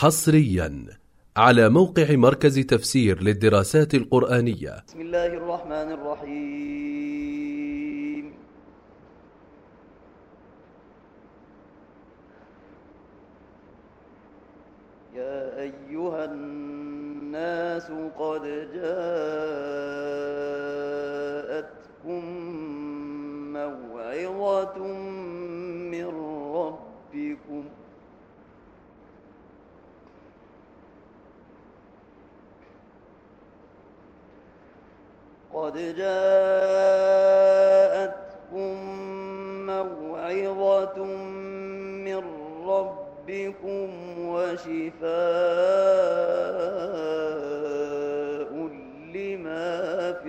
حصريا على موقع مركز تفسير للدراسات القرآنية. بسم الله الرحمن الرحيم. يا أيها الناس قد جاءتكم موعظة من ربكم وشفاء لما في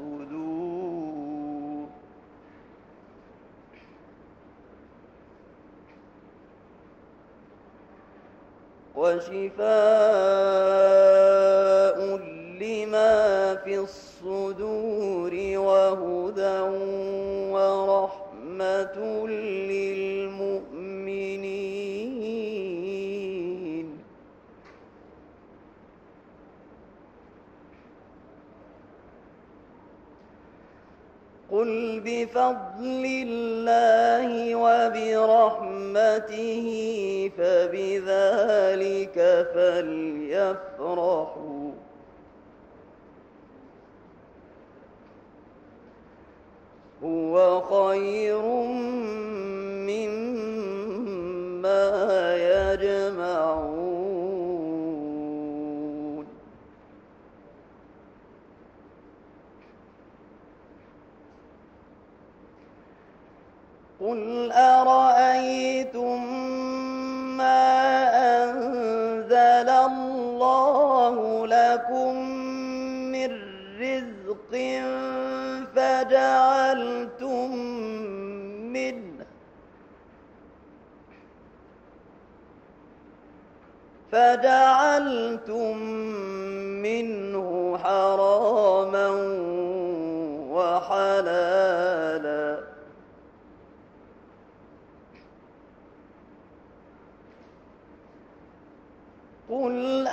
الصدور وهدى ورحمة للمؤمنين. قل بفضل الله وبرحمته فبذلك فليفرحوا هو خير مما يجمعون. قل أرأيتم ما أنزل الله لكم من رزق فجعلتم منه حراما وحلالا قل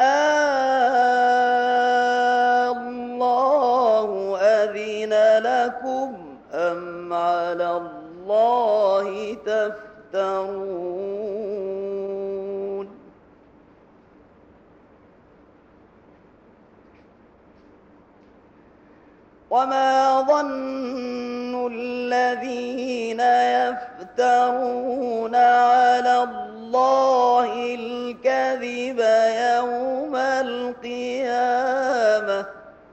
الله أذن لكم أم على الله تفترون. وما ظن الذين يفترون على الله الكذب يوم القيامة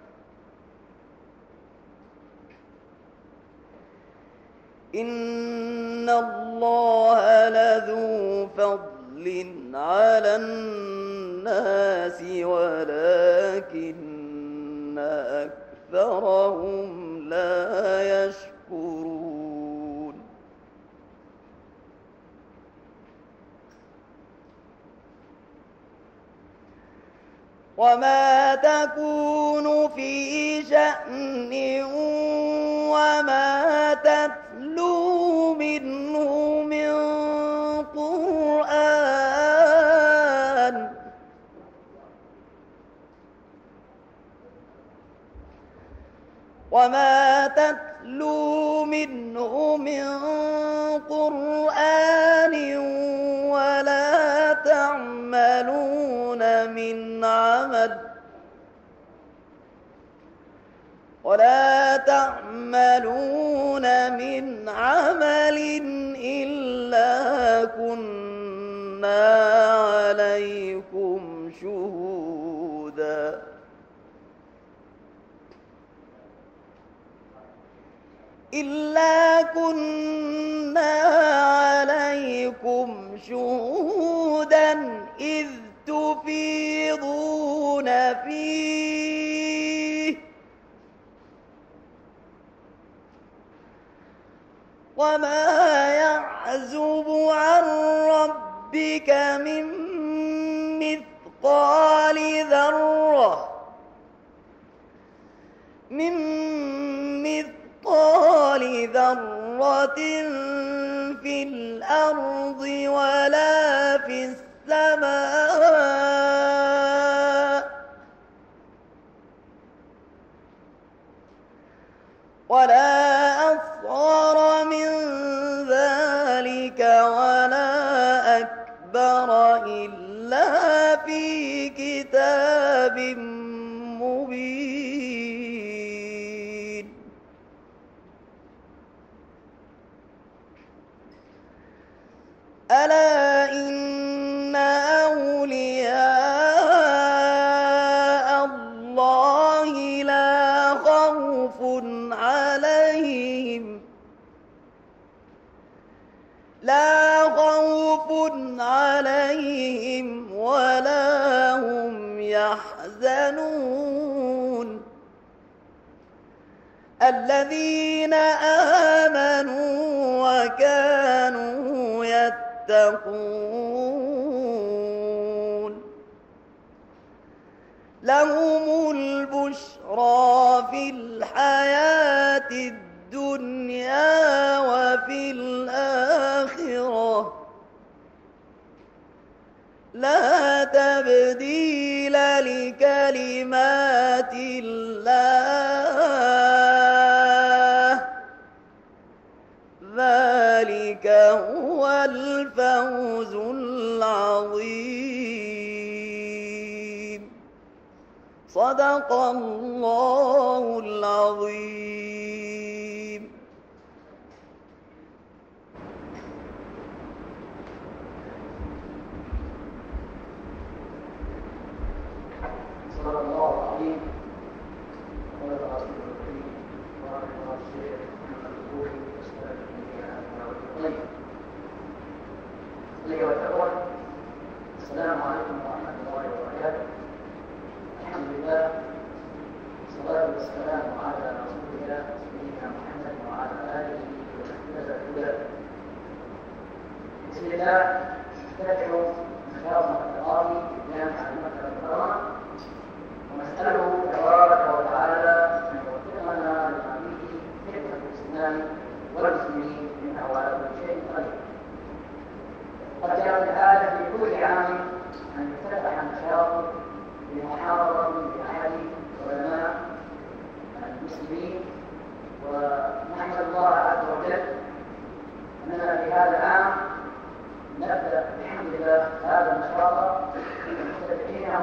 إن الله لذو فضل على الناس ولكن أكثرهم لا يشكرون. وما تكون في شأن وما تتلو منه من قرآن ولا تعملون من عمل إلا كنا عليكم شهودا إذ تفيضون فيه وما يعزب عن ربك من مثقال ذرة في الأرض ولا في السماء إلا في كتاب مبين. ألا إن أولياء الله لا خوف عليهم ولا هم يحزنون. الذين آمنوا وكانوا يتقون لهم البشرى في الحياة الدنيا وفي الآخرة لا تبديل لكلمات الله ذلك هو الفوز العظيم. صدق الله العظيم. صدق الله العظيم. قال رسول الكريم ورحمه الله الشيخ محمد البوخي والسلام عليكم. أيها الأخوة، السلام عليكم ورحمة الله وبركاته. الحمد لله والصلاة والسلام على رسول الله سيدنا محمد وعلى آله وصحبه الهدى. بسم الله نفتتح نشاطنا التقاضي في جامعة المكة المكرمة ونسأله تبارك وتعالى أن يوفقنا لما فيه خدمة الإسلام والمسلمين إنه على كل شيء قدير. قد جرى العادة في كل عام أن يفتتح النشاط بمحاضرة لأحد علماء المسلمين، ونحمد الله عز وجل أننا في هذا العام نبدأ بحمد الله هذا النشاط مفتتحينه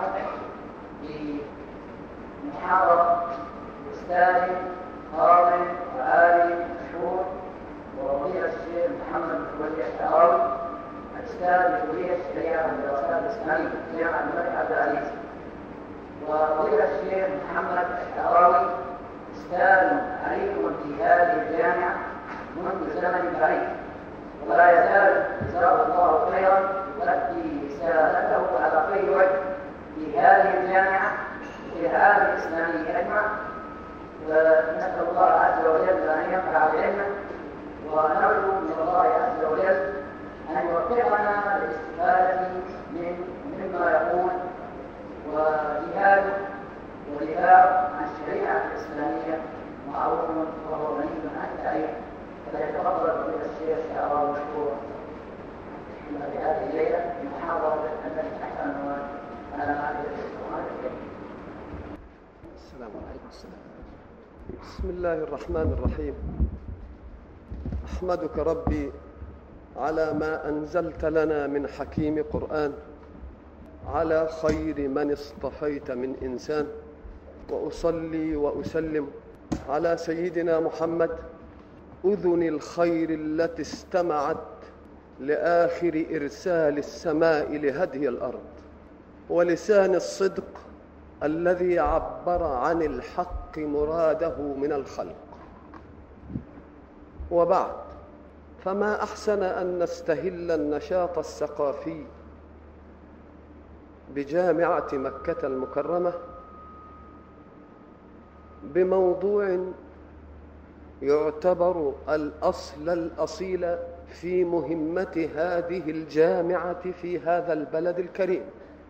بمحاضرة أستاذ قاضي وعالم مشهور وفضيلة الشيخ محمد الولي الشعراوي، أستاذ بكلية الشريعة والدراسات الإسلامية في جامعة الملك عبد العزيز، وفضيلة الشيخ محمد الشعراوي أستاذ عليم في هذه الجامعة منذ زمن بعيد، ولا يزال جزاه الله خيرا يؤدي رسالته على خير وجه في هذه الجامعة وفي العالم الإسلامي أجمع. ونسأل الله عز وجل أن ينفع بعلمه، ونرجو من الله عز وجل أن يوفقنا للاستفادة مما يقول، وجهاده ودفاعه عن الشريعة الإسلامية معروف وهو غني عن التعريف. فليتفضل فضيلة الشيخ الشعراوي مشكورا في هذه الليلة بمحاضرة التي تحت عنوان على معرفة القرآن الكريم. السلام عليكم. بسم الله الرحمن الرحيم. أحمدك ربي على ما أنزلت لنا من حكيم قرآن، على خير من اصطفيت من إنسان، وأصلي وأسلم على سيدنا محمد أذن الخير التي استمعت لآخر إرسال السماء لهدي الأرض، ولسان الصدق الذي عبر عن الحق مراده من الخلق. وبعد، فما أحسن أن نستهل النشاط الثقافي بجامعة مكة المكرمة بموضوع يعتبر الأصل الأصيل في مهمة هذه الجامعة في هذا البلد الكريم،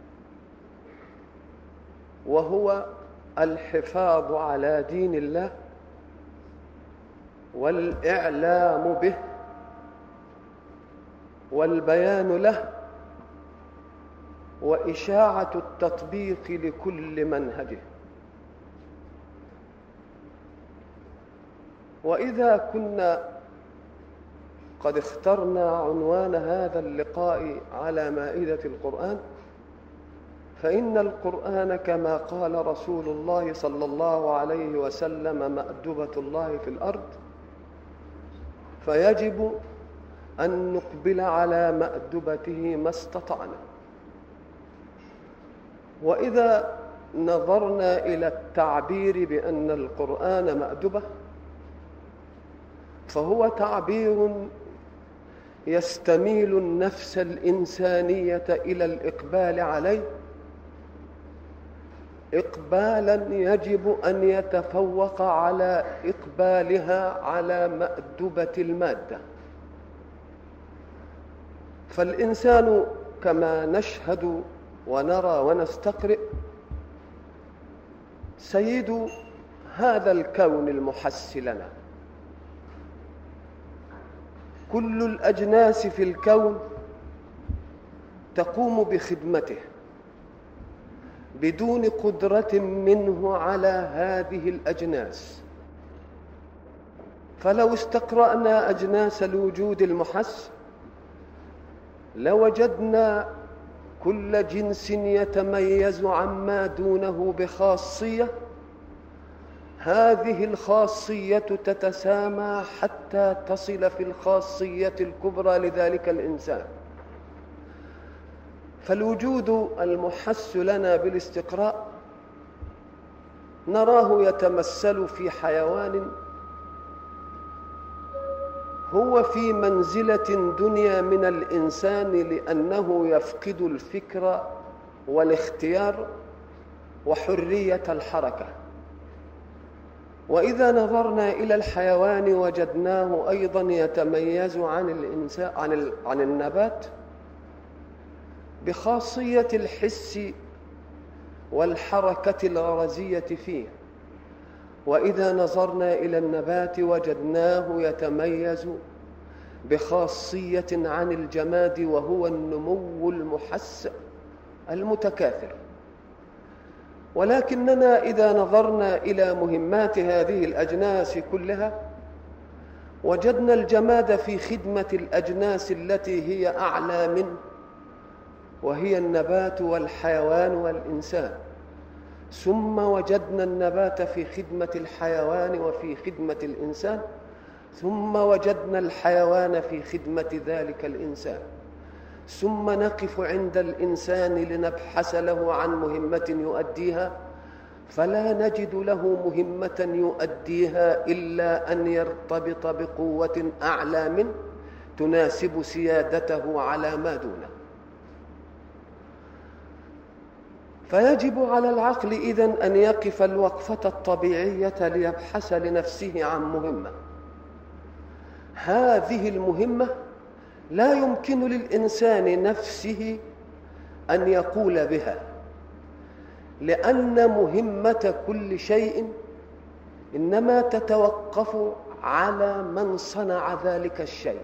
وهو الحفاظ على دين الله والإعلام به والبيان له وإشاعة التطبيق لكل منهجه. وإذا كنا قد اخترنا عنوان هذا اللقاء على مائدة القرآن، فإن القرآن كما قال رسول الله صلى الله عليه وسلم مأدبة الله في الأرض، فيجب أن نقبل على مأدبته ما استطعنا. وإذا نظرنا إلى التعبير بأن القرآن مأدبة، فهو تعبير يستميل النفس الإنسانية إلى الإقبال عليه إقبالا يجب أن يتفوق على إقبالها على مأدبة المادة. فالإنسان كما نشهد ونرى ونستقرئ سيد هذا الكون المحس لنا. كل الأجناس في الكون تقوم بخدمته بدون قدرة منه على هذه الأجناس. فلو استقرأنا أجناس الوجود المحس لوجدنا كل جنس يتميز عما دونه بخاصية، هذه الخاصية تتسامى حتى تصل في الخاصية الكبرى لذلك الإنسان. فالوجود المحس لنا بالاستقراء نراه يتمثل في حيوان هو في منزلة دنيا من الإنسان، لأنه يفقد الفكر والاختيار وحرية الحركة. وإذا نظرنا إلى الحيوان وجدناه أيضا يتميز عن النبات بخاصية الحس والحركة الغرزية فيه. وإذا نظرنا إلى النبات وجدناه يتميز بخاصية عن الجماد، وهو النمو المحس المتكاثر. ولكننا إذا نظرنا إلى مهمات هذه الأجناس كلها وجدنا الجماد في خدمة الأجناس التي هي أعلى منه، وهي النبات والحيوان والإنسان. ثم وجدنا النبات في خدمة الحيوان وفي خدمة الإنسان، ثم وجدنا الحيوان في خدمة ذلك الإنسان. ثم نقف عند الإنسان لنبحث له عن مهمة يؤديها، فلا نجد له مهمة يؤديها إلا أن يرتبط بقوة أعلى منه تناسب سيادته على ما دونه. فيجب على العقل إذن أن يقف الوقفة الطبيعية ليبحث لنفسه عن مهمة. هذه المهمة لا يمكن للإنسان نفسه أن يقول بها، لأن مهمة كل شيء إنما تتوقف على من صنع ذلك الشيء.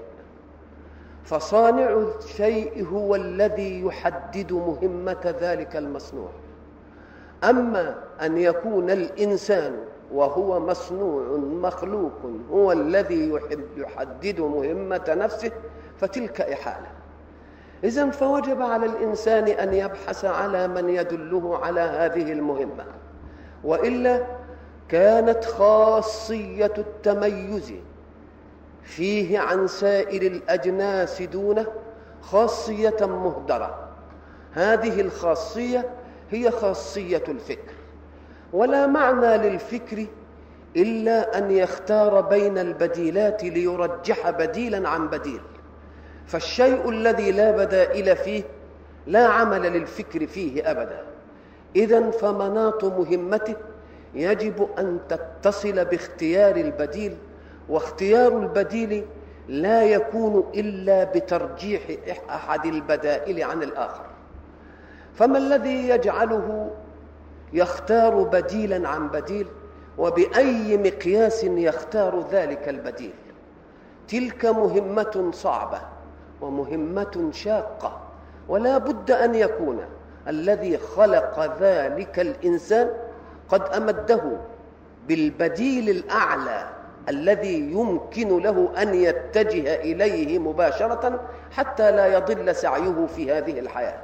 فصانع الشيء هو الذي يحدد مهمة ذلك المصنوع. أما أن يكون الإنسان وهو مصنوع مخلوق هو الذي يحدد مهمة نفسه فتلك إحالة. إذن فوجب على الإنسان أن يبحث على من يدله على هذه المهمة، وإلا كانت خاصية التميز فيه عن سائر الأجناس دونه خاصية مهدرة. هذه الخاصية هي خاصية الفكر، ولا معنى للفكر إلا أن يختار بين البديلات ليرجح بديلا عن بديل. فالشيء الذي لا بدائل فيه لا عمل للفكر فيه أبدا. إذن فمناط مهمته يجب أن تتصل باختيار البديل، واختيار البديل لا يكون إلا بترجيح أحد البدائل عن الآخر. فما الذي يجعله يختار بديلا عن بديل، وبأي مقياس يختار ذلك البديل؟ تلك مهمة صعبة ومهمة شاقة، ولا بد أن يكون الذي خلق ذلك الإنسان قد أمده بالبديل الأعلى الذي يمكن له أن يتجه إليه مباشرة حتى لا يضل سعيه في هذه الحياة.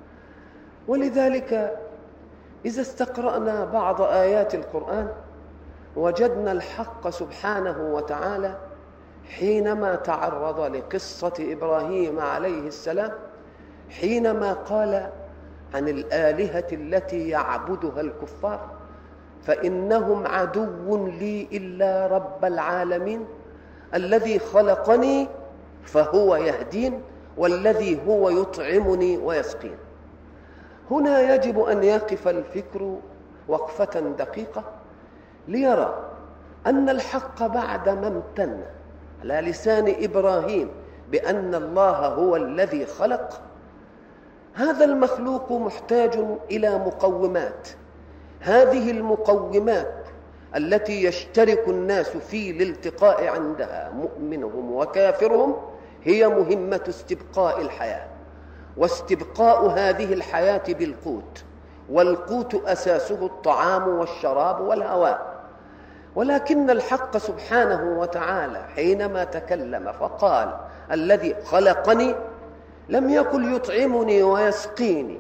ولذلك إذا استقرأنا بعض آيات القرآن وجدنا الحق سبحانه وتعالى حينما تعرض لقصة إبراهيم عليه السلام، حينما قال عن الآلهة التي يعبدها الكفار فإنهم عدو لي إلا رب العالمين الذي خلقني فهو يهدين والذي هو يطعمني ويسقين. هنا يجب أن يقف الفكر وقفة دقيقة ليرى أن الحق بعدما امتن على لسان إبراهيم بأن الله هو الذي خلق، هذا المخلوق محتاج إلى مقومات. هذه المقومات التي يشترك الناس في الالتقاء عندها مؤمنهم وكافرهم هي مهمة استبقاء الحياة، واستبقاء هذه الحياة بالقوت، والقوت أساسه الطعام والشراب والهواء. ولكن الحق سبحانه وتعالى حينما تكلم فقال الذي خلقني لم يقل يطعمني ويسقيني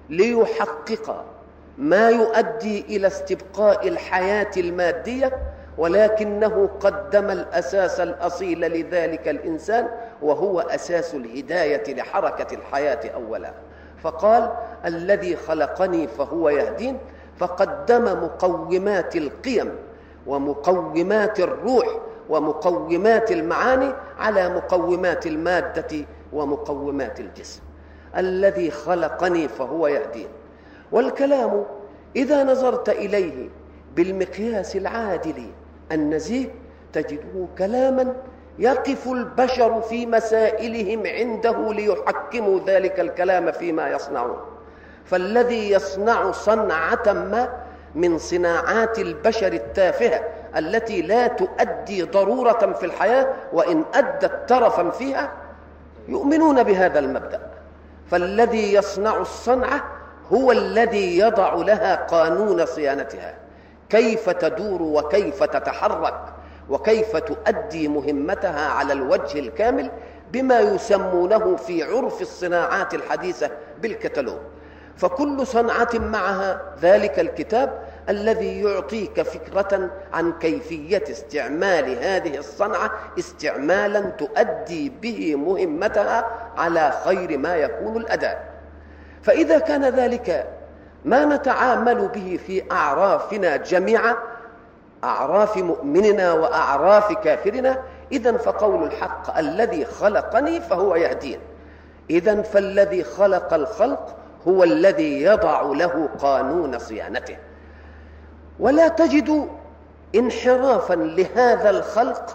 ليحقق ما يؤدي إلى استبقاء الحياة المادية، ولكنه قدم الأساس الأصيل لذلك الإنسان وهو أساس الهداية لحركة الحياة أولا، فقال الذي خلقني فهو يهدين، فقدم مقومات القيم ومقومات الروح ومقومات المعاني على مقومات المادة ومقومات الجسم. الذي خلقني فهو يهدين. والكلام إذا نظرت إليه بالمقياس العادل النزيه تجده كلاما يقف البشر في مسائلهم عنده ليحكموا ذلك الكلام فيما يصنعون. فالذي يصنع صنعة ما من صناعات البشر التافهة التي لا تؤدي ضرورة في الحياة وإن أدت ترفا فيها يؤمنون بهذا المبدأ. فالذي يصنع الصنعة هو الذي يضع لها قانون صيانتها، كيف تدور وكيف تتحرك وكيف تؤدي مهمتها على الوجه الكامل بما يسمونه في عرف الصناعات الحديثة بالكتالوج. فكل صنعة معها ذلك الكتاب الذي يعطيك فكرة عن كيفية استعمال هذه الصنعة استعمالا تؤدي به مهمتها على خير ما يكون الأداء. فإذا كان ذلك ما نتعامل به في أعرافنا جميعا، أعراف مؤمننا وأعراف كافرنا، إذن فقول الحق الذي خلقني فهو يهدين. إذن فالذي خلق الخلق هو الذي يضع له قانون صيانته. ولا تجد انحرافا لهذا الخلق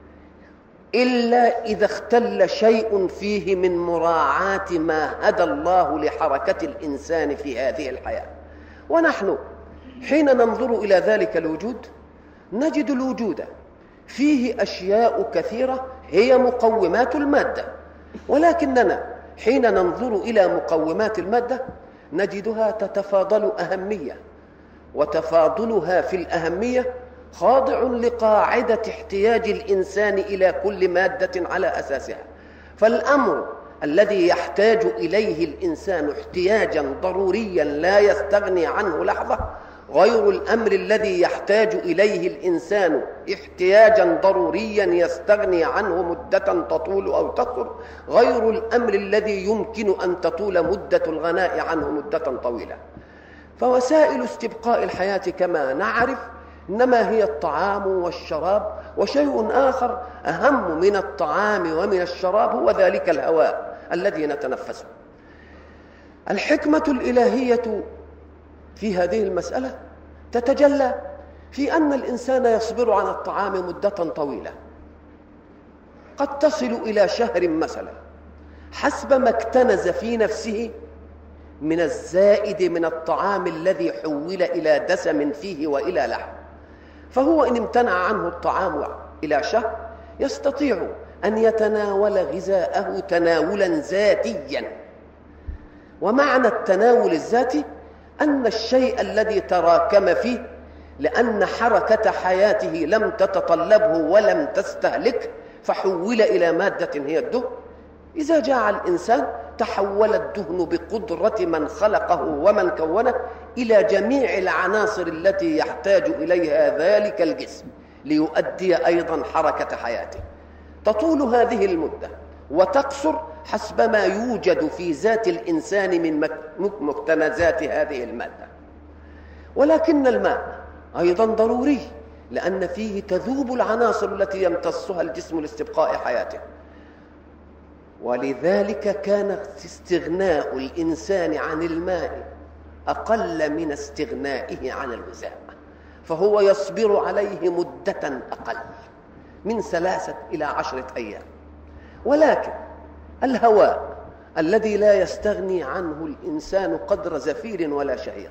إلا إذا اختل شيء فيه من مراعاة ما هدى الله لحركة الإنسان في هذه الحياة. ونحن حين ننظر إلى ذلك الوجود نجد الوجود فيه أشياء كثيرة هي مقومات المادة، ولكننا حين ننظر إلى مقومات المادة نجدها تتفاضل أهمية، وتفاضلها في الأهمية خاضع لقاعدة احتياج الإنسان إلى كل مادة على أساسها. فالأمر الذي يحتاج إليه الإنسان احتياجا ضروريا لا يستغني عنه لحظة غير الأمر الذي يحتاج إليه الإنسان احتياجا ضروريا يستغني عنه مدة تطول أو تقصر غير الأمر الذي يمكن أن تطول مدة الغناء عنه مدة طويلة. فوسائل استبقاء الحياة كما نعرف إنما هي الطعام والشراب، وشيء آخر أهم من الطعام ومن الشراب هو ذلك الهواء الذي نتنفسه. الحكمة الإلهية في هذه المسألة تتجلى في أن الإنسان يصبر عن الطعام مدة طويلة، قد تصل إلى شهر مثلا، حسب ما اكتنز في نفسه من الزائد من الطعام الذي حول إلى دسم فيه وإلى لحم. فهو إن امتنع عنه الطعام إلى شهر يستطيع أن يتناول غذاءه تناولا ذاتيا. ومعنى التناول الذاتي أن الشيء الذي تراكم فيه لأن حركة حياته لم تتطلبه ولم تستهلك فحول إلى مادة هي الدهن. إذا جاع الإنسان تحول الدهن بقدرة من خلقه ومن كونه إلى جميع العناصر التي يحتاج إليها ذلك الجسم ليؤدي أيضا حركة حياته. تطول هذه المدة وتقصر حسب ما يوجد في ذات الإنسان من مكتنزات هذه المادة. ولكن الماء أيضا ضروري لأن فيه تذوب العناصر التي يمتصها الجسم لاستبقاء حياته، ولذلك كان استغناء الإنسان عن الماء أقل من استغنائه عن الغذاء، فهو يصبر عليه مدة أقل من 3 إلى 10 أيام. ولكن الهواء الذي لا يستغني عنه الإنسان قدر زفير ولا شهيق،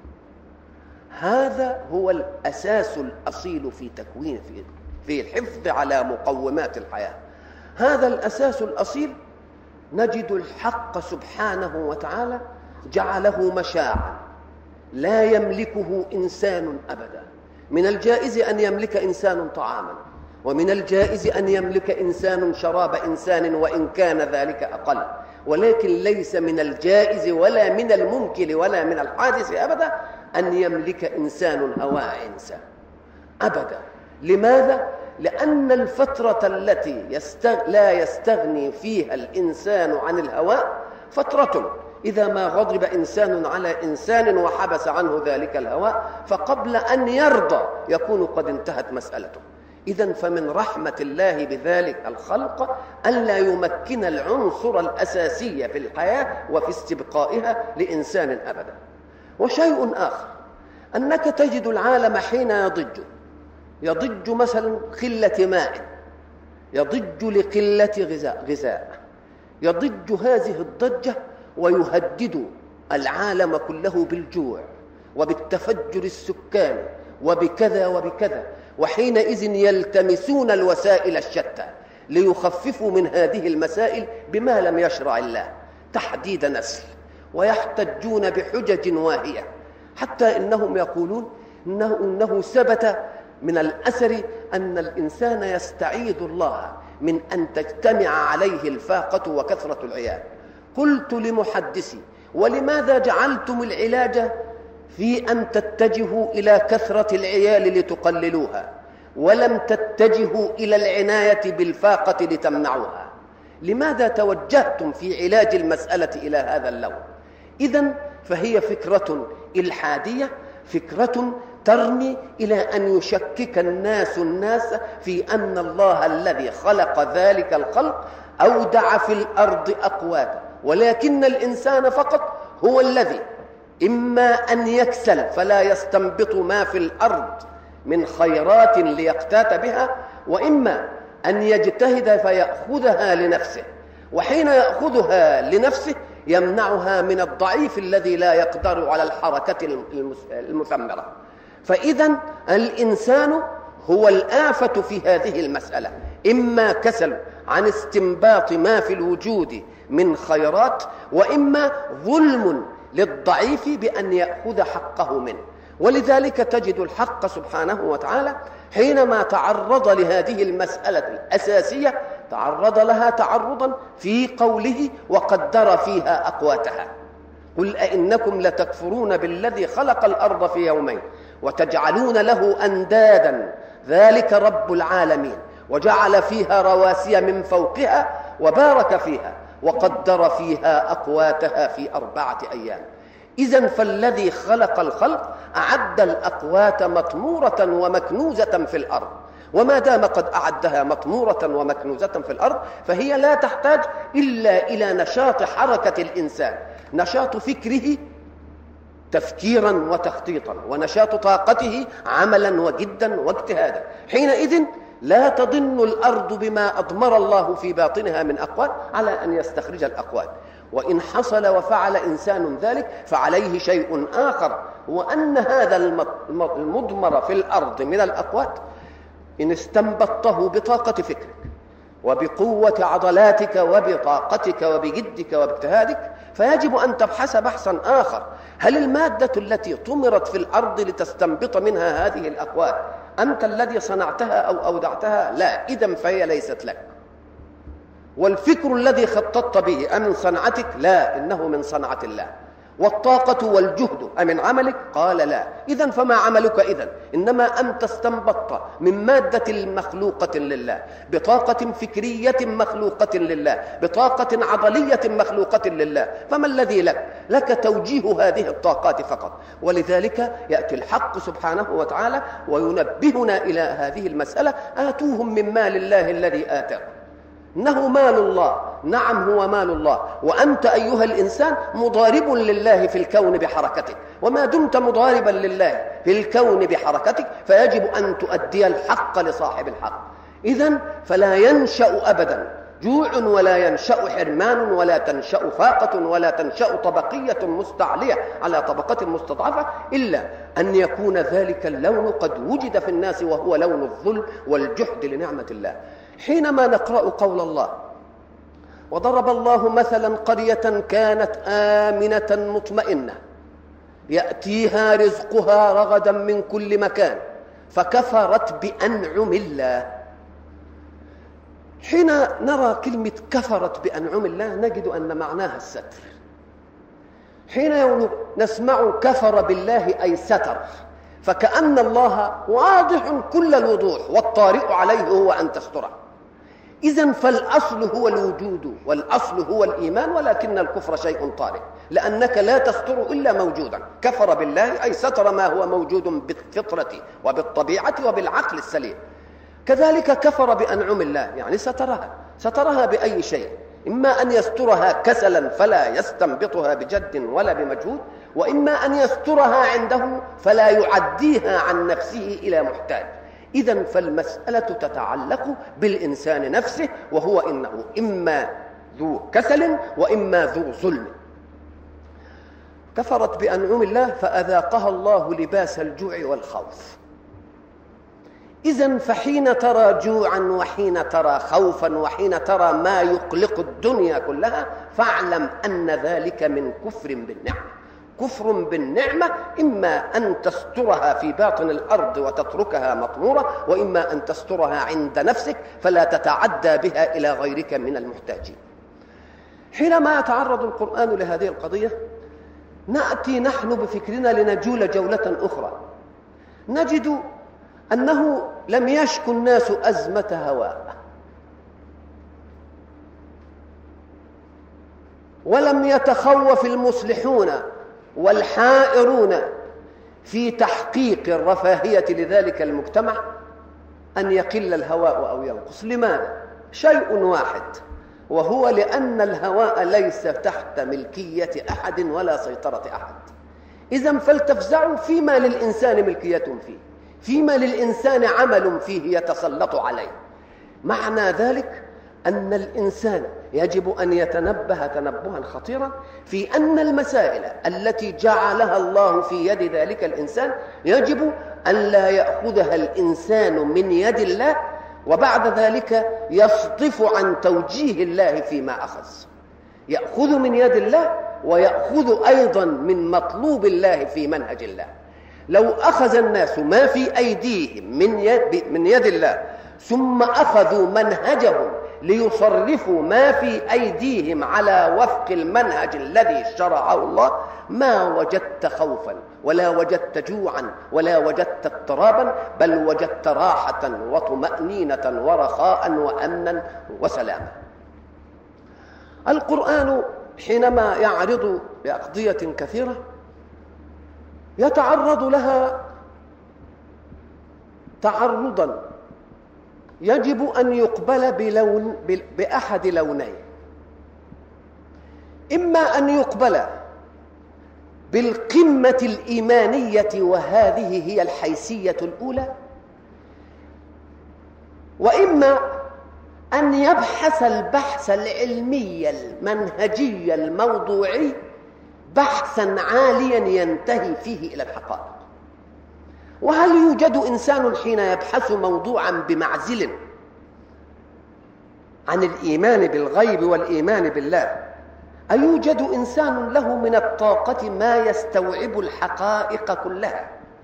هذا هو الأساس الأصيل في تكوين في الحفظ على مقومات الحياة. هذا الأساس الأصيل نجد الحق سبحانه وتعالى جعله مشاعا لا يملكه إنسان أبدا. من الجائز أن يملك إنسان طعاما، ومن الجائز أن يملك إنسان شراب إنسان وإن كان ذلك أقل، ولكن ليس من الجائز ولا من الممكن ولا من الحادث أبدا أن يملك إنسان هواء إنسان أبدا. لماذا؟ لأن الفترة التي لا يستغني فيها الإنسان عن الهواء فترة إذا ما غضب إنسان على إنسان وحبس عنه ذلك الهواء فقبل أن يرضى يكون قد انتهت مسألته. إذن فمن رحمة الله بذلك الخلق ألا يمكن العنصر الأساسي في الحياة وفي استبقائها لإنسان أبدا. وشيء آخر أنك تجد العالم حين يضج مثلا قلة ماء، يضج لقلة غذاء، يضج هذه الضجة ويهدد العالم كله بالجوع وبالتفجر السكاني وبكذا وبكذا، وحينئذ يلتمسون الوسائل الشتى ليخففوا من هذه المسائل بما لم يشرع الله، تحديد نسل، ويحتجون بحجج واهية، حتى إنهم يقولون إنه ثبت من الأثر أن الإنسان يستعيذ الله من أن تجتمع عليه الفاقة وكثرة العيال. قلت لمحدثي: ولماذا جعلتم العلاج في أن تتجهوا إلى كثرة العيال لتقللوها ولم تتجهوا إلى العناية بالفاقة لتمنعوها؟ لماذا توجهتم في علاج المسألة إلى هذا اللون؟ إذن فهي فكرة إلحادية، فكرة ترمي إلى أن يشكك الناس في أن الله الذي خلق ذلك الخلق أودع في الأرض أقواتا، ولكن الإنسان فقط هو الذي إما أن يكسل فلا يستنبط ما في الأرض من خيرات ليقتات بها، وإما أن يجتهد فيأخذها لنفسه، وحين يأخذها لنفسه يمنعها من الضعيف الذي لا يقدر على الحركة المثمرة. فإذا الإنسان هو الآفة في هذه المسألة، إما كسل عن استنباط ما في الوجود من خيرات، وإما ظلم للضعيف بأن يأخذ حقه منه. ولذلك تجد الحق سبحانه وتعالى حينما تعرض لهذه المسألة الأساسية تعرض لها تعرضا في قوله: وقدر فيها أقواتها. قل أئنكم لتكفرون بالذي خلق الأرض في يومين وتجعلون له أندادا ذلك رب العالمين وجعل فيها رواسي من فوقها وبارك فيها وقدر فيها أقواتها في 4 أيام. إذن فالذي خلق الخلق أعد الأقوات مطمورة ومكنوزة في الأرض، وما دام قد أعدها مطمورة ومكنوزة في الأرض فهي لا تحتاج إلا إلى نشاط حركة الإنسان، نشاط فكره تفكيرا وتخطيطا، ونشاط طاقته عملا وجدا واجتهادا. حينئذ لا تضن الأرض بما أضمر الله في باطنها من أقوات على أن يستخرج الأقوات. وإن حصل وفعل إنسان ذلك فعليه شيء آخر، هو أن هذا المضمر في الأرض من الأقوات إن استنبطته بطاقة فكرك وبقوة عضلاتك وبطاقتك وبجدك وباجتهادك فيجب أن تبحث بحثا آخر: هل المادة التي طمرت في الأرض لتستنبط منها هذه الأقوال أنت الذي صنعتها أو أودعتها؟ لا، إذن فهي ليست لك. والفكر الذي خططت به أمن صنعتك؟ لا، إنه من صنعة الله. والطاقة والجهد أمن عملك؟ قال لا. إذن فما عملك إذن؟ إنما أنت استنبطت من مادة مخلوقة لله، بطاقة فكرية مخلوقة لله، بطاقة عضلية مخلوقة لله. فما الذي لك؟ لك توجيه هذه الطاقات فقط. ولذلك يأتي الحق سبحانه وتعالى وينبهنا إلى هذه المسألة: آتوهم من مال الله الذي آتاكم. إنه مال الله، نعم هو مال الله، وأنت أيها الإنسان مضارب لله في الكون بحركتك، وما دمت مضاربا لله في الكون بحركتك فيجب أن تؤدي الحق لصاحب الحق. إذن فلا ينشأ أبدا جوع، ولا ينشأ حرمان، ولا تنشأ فاقة، ولا تنشأ طبقية مستعلية على طبقة مستضعفة، إلا أن يكون ذلك اللون قد وجد في الناس، وهو لون الظلم والجحد لنعمة الله. حينما نقرأ قول الله: وضرب الله مثلا قرية كانت آمنة مطمئنة يأتيها رزقها رغدا من كل مكان فكفرت بأنعم الله. حين نرى كلمة كفرت بأنعم الله نجد أن معناها الستر. حين نسمع كفر بالله أي ستر، فكأن الله واضح كل الوضوح، والطارئ عليه هو أن تستره. إذن فالأصل هو الوجود، والأصل هو الإيمان، ولكن الكفر شيء طارئ، لأنك لا تستر إلا موجودا. كفر بالله أي ستر ما هو موجود بالفطرة وبالطبيعة وبالعقل السليم. كذلك كفر بأنعم الله، يعني سترها بأي شيء: إما أن يسترها كسلا فلا يستنبطها بجد ولا بمجهود، وإما أن يسترها عنده فلا يعديها عن نفسه إلى محتاج. إذن فالمسألة تتعلق بالإنسان نفسه، وهو إنه إما ذو كسل وإما ذو ظلم. كفرت بأنعم الله فأذاقها الله لباس الجوع والخوف. إذن فحين ترى جوعا، وحين ترى خوفا، وحين ترى ما يقلق الدنيا كلها، فاعلم أن ذلك من كفر بالنعمة. كفر بالنعمة إما أن تسترها في باطن الأرض وتتركها مطمورة، وإما أن تسترها عند نفسك فلا تتعدى بها إلى غيرك من المحتاجين. حينما يتعرض القرآن لهذه القضية نأتي نحن بفكرنا لنجول جولة أخرى، نجد أنه لم يشكو الناس أزمة هواء، ولم يتخوف المصلحون والحائرون في تحقيق الرفاهية لذلك المجتمع أن يقل الهواء أو ينقص. لماذا؟ شيء واحد، وهو لأن الهواء ليس تحت ملكية أحد ولا سيطرة أحد. إذن فلتفزعوا فيما للإنسان ملكية فيه، فيما للإنسان عمل فيه يتسلط عليه. معنى ذلك أن الإنسان يجب أن يتنبه تنبها خطيرا في أن المسائل التي جعلها الله في يد ذلك الإنسان يجب أن لا يأخذها الإنسان من يد الله وبعد ذلك يصدف عن توجيه الله فيما أخذ. يأخذ من يد الله ويأخذ أيضا من مطلوب الله في منهج الله. لو أخذ الناس ما في أيديهم من يد الله ثم أخذوا منهجهم ليصرفوا ما في أيديهم على وفق المنهج الذي شرعه الله، ما وجدت خوفا ولا وجدت جوعا ولا وجدت اضطرابا، بل وجدت راحة وطمأنينة ورخاء وأمنا وسلاما. القرآن حينما يعرض بأقضية كثيرة يتعرض لها تعرضا يجب أن يقبل بأحد لونين: إما أن يقبل بالقمة الإيمانية وهذه هي الحيثية الأولى، وإما أن يبحث البحث العلمي المنهجي الموضوعي بحثا عاليا ينتهي فيه إلى الحقائق. وهل يوجد إنسان حين يبحث موضوعا بمعزل عن الإيمان بالغيب والإيمان بالله أيوجد إنسان له من الطاقة ما يستوعب الحقائق كلها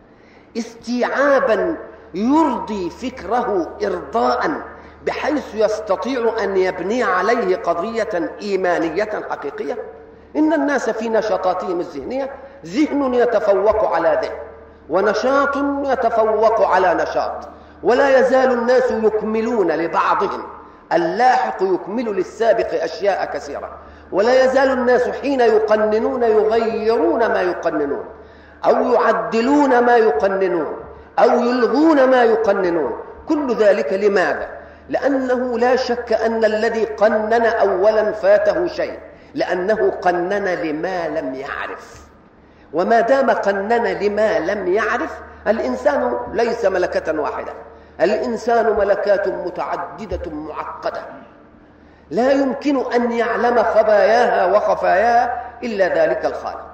استيعابا يرضي فكره إرضاء بحيث يستطيع أن يبني عليه قضية إيمانية حقيقية؟ إن الناس في نشاطاتهم الذهنية ذهن يتفوق على ذهن ونشاط يتفوق على نشاط، ولا يزال الناس يكملون لبعضهم، اللاحق يكمل للسابق أشياء كثيرة، ولا يزال الناس حين يقننون يغيرون ما يقننون أو يعدلون ما يقننون أو يلغون ما يقننون. كل ذلك لماذا؟ لأنه لا شك أن الذي قنن أولا فاته شيء، لأنه قنن لما لم يعرف، وما دام قنن لما لم يعرف، الإنسان ليس ملكة واحدة، الإنسان ملكات متعددة معقدة لا يمكن أن يعلم خباياها وخفاياها إلا ذلك الخالق.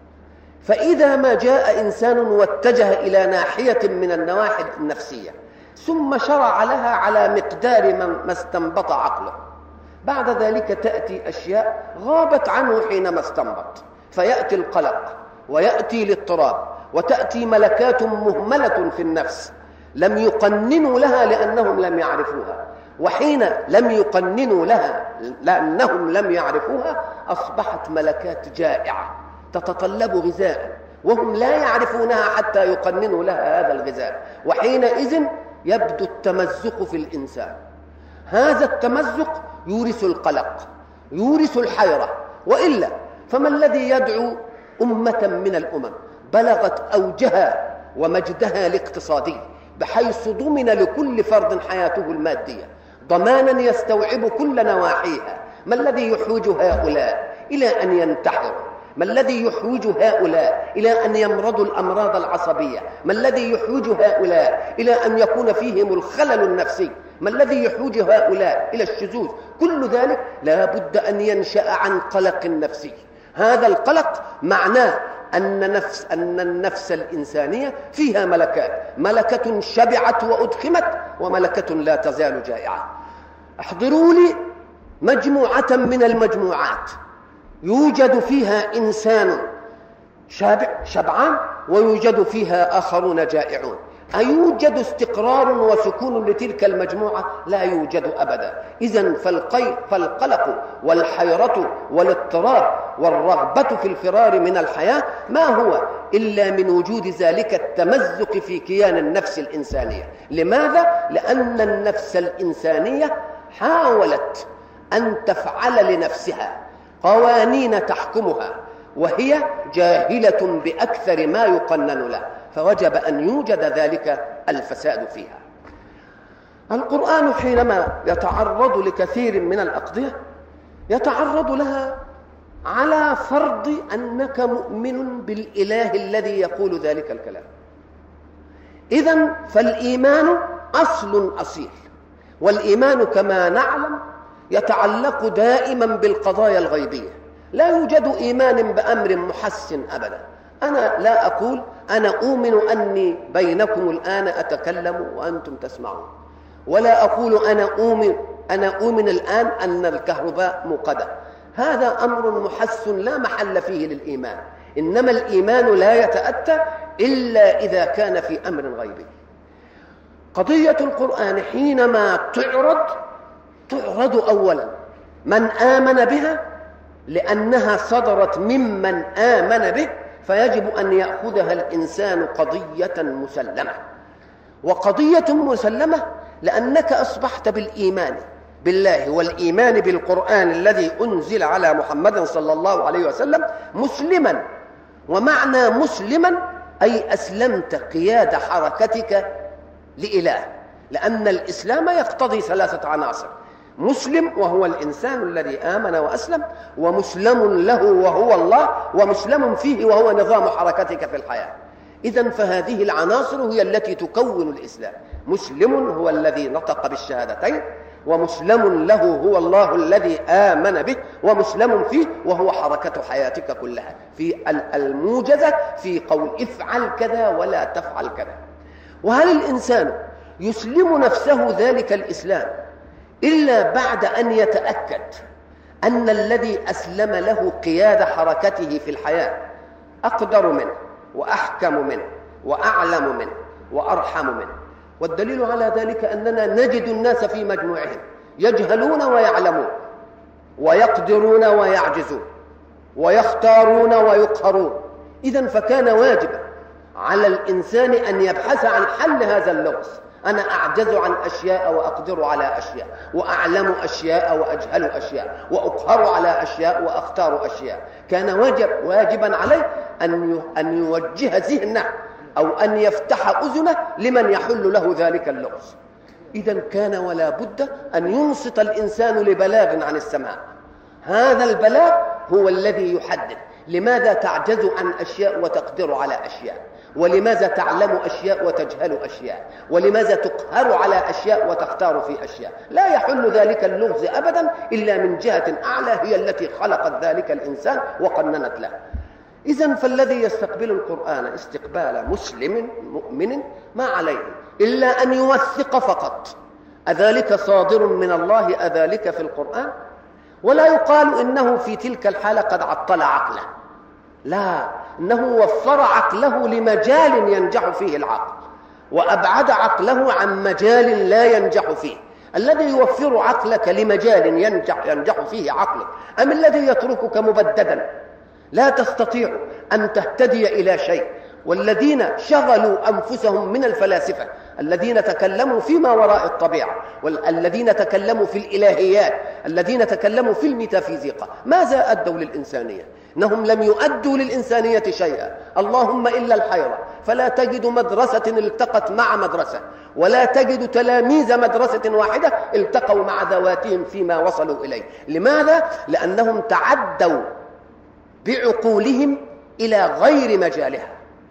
فإذا ما جاء إنسان واتجه إلى ناحية من النواحي النفسية ثم شرع لها على مقدار ما استنبط عقله، بعد ذلك تأتي أشياء غابت عنه حينما استنبط، فيأتي القلق ويأتي الاضطراب وتأتي ملكات مهملة في النفس لم يقننوا لها لأنهم لم يعرفوها، وحين لم يقننوا لها لأنهم لم يعرفوها أصبحت ملكات جائعة تتطلب غذاء وهم لا يعرفونها حتى يقننوا لها هذا الغذاء، وحينئذ يبدو التمزق في الإنسان. هذا التمزق يورث القلق، يورث الحيرة، وإلا فما الذي يدعو أمة من الأمم بلغت أوجها ومجدها الاقتصادي بحيث ضمن لكل فرد حياته المادية ضمانا يستوعب كل نواحيها؟ ما الذي يحوج هؤلاء إلى أن ينتحروا؟ ما الذي يحوج هؤلاء إلى أن يمرضوا الأمراض العصبية؟ ما الذي يحوج هؤلاء إلى أن يكون فيهم الخلل النفسي؟ ما الذي يحوج هؤلاء إلى الشذوذ؟ كل ذلك لا بد أن ينشأ عن قلق نفسي. هذا القلق معناه أن النفس الإنسانية فيها ملكات، ملكة شبعت وأدخمت وملكة لا تزال جائعة. احضروا لي مجموعة من المجموعات يوجد فيها إنسان شبعان ويوجد فيها آخرون جائعون، أيوجد استقرار وسكون لتلك المجموعة؟ لا يوجد أبدا. إذن فالقلق والحيرة والاضطراب والرغبة في الفرار من الحياة ما هو إلا من وجود ذلك التمزق في كيان النفس الإنسانية. لماذا؟ لأن النفس الإنسانية حاولت أن تفعل لنفسها قوانين تحكمها وهي جاهلة بأكثر ما يقنن له، فوجب أن يوجد ذلك الفساد فيها. القرآن حينما يتعرض لكثير من الأقضية يتعرض لها على فرض أنك مؤمن بالإله الذي يقول ذلك الكلام. إذن فالإيمان أصل أصيل، والإيمان كما نعلم يتعلق دائما بالقضايا الغيبية، لا يوجد إيمان بأمر محسن أبدا. أنا لا أقول أنا أؤمن أني بينكم الآن أتكلم وأنتم تسمعون، ولا أقول أنا أؤمن الآن أن الكهرباء موقدة. هذا أمر محسن لا محل فيه للإيمان، إنما الإيمان لا يتأتى إلا إذا كان في أمر غيبي. قضية القرآن حينما تعرض أولا من آمن بها لأنها صدرت ممن آمن به، فيجب أن يأخذها الإنسان قضية مسلمة، وقضية مسلمة لأنك أصبحت بالإيمان بالله والإيمان بالقرآن الذي أنزل على محمد صلى الله عليه وسلم مسلما. ومعنى مسلما أي أسلمت قياد حركتك لإله، لأن الإسلام يقتضي 3 عناصر: مسلم وهو الإنسان الذي آمن وأسلم، ومسلم له وهو الله، ومسلم فيه وهو نظام حركتك في الحياة. إذن فهذه العناصر هي التي تكون الإسلام. مسلم هو الذي نطق بالشهادتين، ومسلم له هو الله الذي آمن به، ومسلم فيه وهو حركة حياتك كلها في الموجزة في قول افعل كذا ولا تفعل كذا. وهل الإنسان يسلم نفسه ذلك الإسلام إلا بعد أن يتأكد أن الذي أسلم له قيادة حركته في الحياة أقدر منه وأحكم منه وأعلم منه وأرحم منه. والدليل على ذلك أننا نجد الناس في مجموعهم يجهلون ويعلمون، ويقدرون ويعجزون، ويختارون ويقهرون. إذن فكان واجبا على الإنسان أن يبحث عن حل هذا اللغز. أنا أعجز عن أشياء وأقدر على أشياء، وأعلم أشياء وأجهل أشياء، وأقهر على أشياء وأختار أشياء. كان واجبا عليه أن يوجه ذهنه أو أن يفتح أذنه لمن يحل له ذلك اللغز. إذن كان ولا بد أن ينصت الإنسان لبلاغ عن السماء. هذا البلاغ هو الذي يحدد لماذا تعجز عن أشياء وتقدر على أشياء، ولماذا تعلم أشياء وتجهل أشياء، ولماذا تقهر على أشياء وتختار في أشياء. لا يحل ذلك اللغز أبدا إلا من جهة أعلى هي التي خلقت ذلك الإنسان وقننت له. إذن فالذي يستقبل القرآن استقبال مسلم مؤمن ما عليه إلا أن يوثق فقط أذلك صادر من الله، أذلك في القرآن. ولا يقال إنه في تلك الحالة قد عطل عقله، لا، إنه وفر عقله لمجال ينجح فيه العقل، وأبعد عقله عن مجال لا ينجح فيه. الذي يوفر عقلك لمجال ينجح فيه عقلك، أم الذي يتركك مبددا لا تستطيع أن تهتدي إلى شيء؟ والذين شغلوا أنفسهم من الفلاسفة الذين تكلموا فيما وراء الطبيعة، والذين تكلموا في الإلهيات، الذين تكلموا في الميتافيزيقا، ماذا أدوا للإنسانية؟ إنهم لم يؤدوا للإنسانية شيئا، اللهم إلا الحيرة. فلا تجد مدرسة التقت مع مدرسة، ولا تجد تلاميذ مدرسة واحدة التقوا مع ذواتهم فيما وصلوا إليه. لماذا؟ لأنهم تعدوا بعقولهم إلى غير مجالها.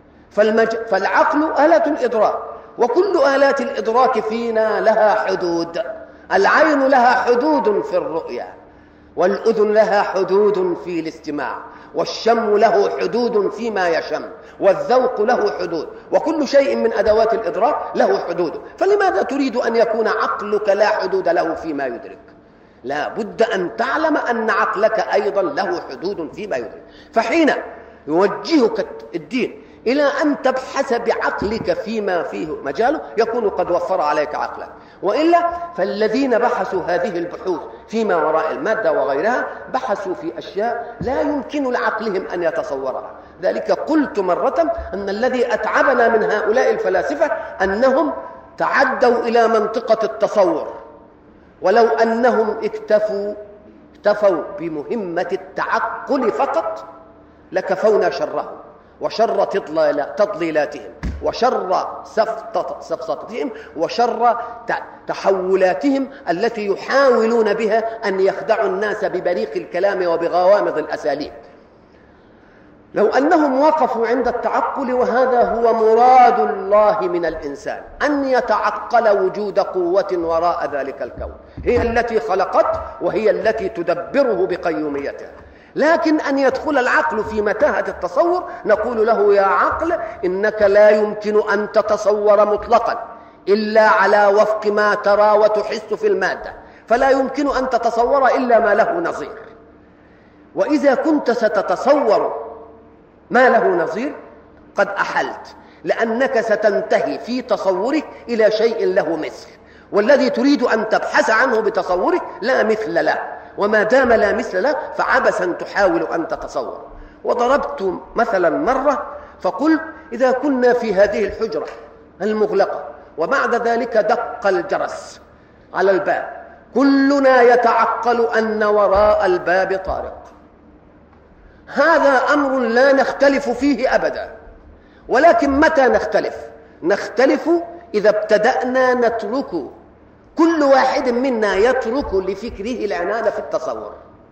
فالعقل آلة الإدراك، وكل آلات الإدراك فينا لها حدود. العين لها حدود في الرؤية، والأذن لها حدود في الاستماع، والشم له حدود فيما يشم، والذوق له حدود، وكل شيء من أدوات الإدراك له حدود. فلماذا تريد أن يكون عقلك لا حدود له فيما يدرك؟ لا بد أن تعلم أن عقلك أيضا له حدود فيما يدرك. فحين يوجهك الدين إلى أن تبحث بعقلك فيما فيه مجاله يكون قد وفر عليك عقلك. وإلا فالذين بحثوا هذه البحوث فيما وراء المادة وغيرها بحثوا في أشياء لا يمكن لعقلهم أن يتصورها. ذلك قلت مرة أن الذي أتعبنا من هؤلاء الفلاسفة أنهم تعدوا إلى منطقة التصور، ولو أنهم اكتفوا بمهمة التعقل فقط لكفونا شرهم وشر تضليلاتهم وشر سفسطتهم وشر تحولاتهم التي يحاولون بها أن يخدعوا الناس ببريق الكلام وبغوامض الأساليب. لو أنهم وقفوا عند التعقل، وهذا هو مراد الله من الإنسان، أن يتعقل وجود قوة وراء ذلك الكون هي التي خلقته وهي التي تدبره بقيوميتها. لكن أن يدخل العقل في متاهة التصور نقول له يا عقل إنك لا يمكن أن تتصور مطلقا إلا على وفق ما ترى وتحس في المادة، فلا يمكن أن تتصور إلا ما له نظير. وإذا كنت ستتصور ما له نظير قد أحلت، لأنك ستنتهي في تصورك إلى شيء له مثل، والذي تريد أن تبحث عنه بتصورك لا مثل له، وما دام لا مثل له فعبثا تحاول أن تتصور. وضربت مثلا مرة فقلت إذا كنا في هذه الحجرة المغلقة وبعد ذلك دق الجرس على الباب، كلنا يتعقل أن وراء الباب طارق، هذا أمر لا نختلف فيه أبدا. ولكن متى نختلف إذا ابتدأنا نترك، كل واحد منا يترك لفكره العنان في التصور.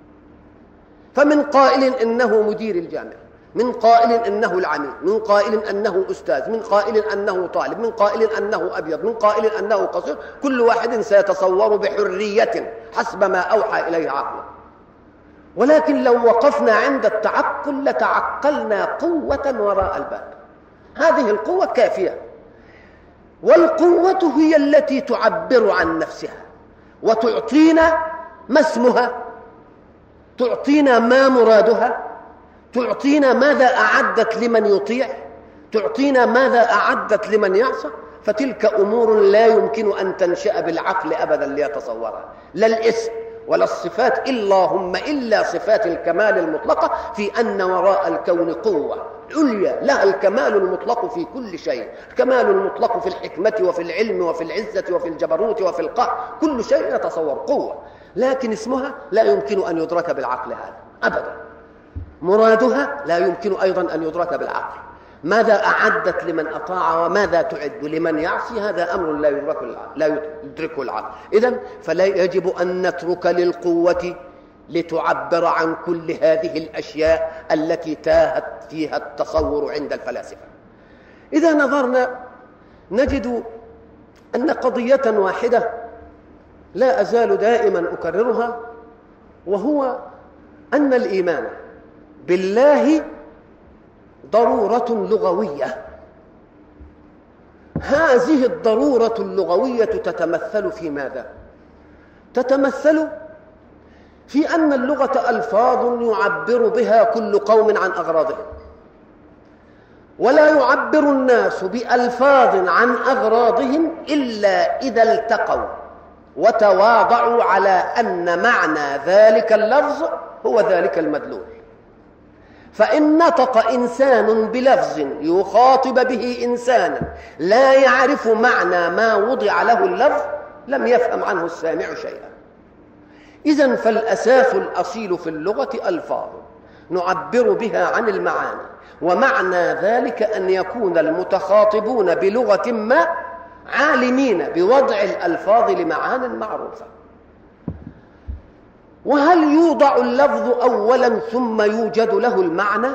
فمن قائل إنه مدير الجامعة، من قائل إنه العميد، من قائل أنه أستاذ، من قائل أنه طالب، من قائل أنه أبيض، من قائل أنه قصير، كل واحد سيتصور بحرية حسب ما أوحى إليه عقله. ولكن لو وقفنا عند التعقل لتعقلنا قوة وراء الباب، هذه القوة كافية، والقوة هي التي تعبر عن نفسها وتعطينا ما اسمها تعطينا ما مرادها، تعطينا ماذا أعدت لمن يطيع، تعطينا ماذا أعدت لمن يعصى. فتلك أمور لا يمكن أن تنشأ بالعقل أبدا ليتصورها، لا الاسم ولا الصفات، اللهم إلا صفات الكمال المطلقة في أن وراء الكون قوة عليا لها الكمال المطلق في كل شيء، الكمال المطلق في الحكمة وفي العلم وفي العزة وفي الجبروت وفي القهر، كل شيء يتصور قوة، لكن اسمها لا يمكن أن يدرك بالعقل هذا أبدا. مرادها لا يمكن أيضا أن يدرك بالعقل. ماذا أعدت لمن أطاع وماذا تعد لمن يعصي، هذا أمر لا يدركه العقل. إذن فلا يجب أن نترك للقوة لتعبر عن كل هذه الأشياء التي تاهت فيها التصور عند الفلاسفة. إذا نظرنا نجد أن قضية واحدة لا أزال دائما أكررها، وهو أن الإيمان بالله ضرورة لغوية. هذه الضرورة اللغوية تتمثل في ماذا؟ تتمثل في أن اللغة ألفاظ يعبر بها كل قوم عن أغراضهم، ولا يعبر الناس بألفاظ عن أغراضهم إلا إذا التقوا وتواضعوا على أن معنى ذلك اللفظ هو ذلك المدلول. فإن نطق إنسان بلفظ يخاطب به إنسانا لا يعرف معنى ما وضع له اللفظ لم يفهم عنه السامع شيئا. إذن فالأساس الأصيل في اللغة ألفاظ نعبر بها عن المعاني، ومعنى ذلك أن يكون المتخاطبون بلغة ما عالمين بوضع الألفاظ لمعان معروفة. وهل يوضع اللفظ أولا ثم يوجد له المعنى،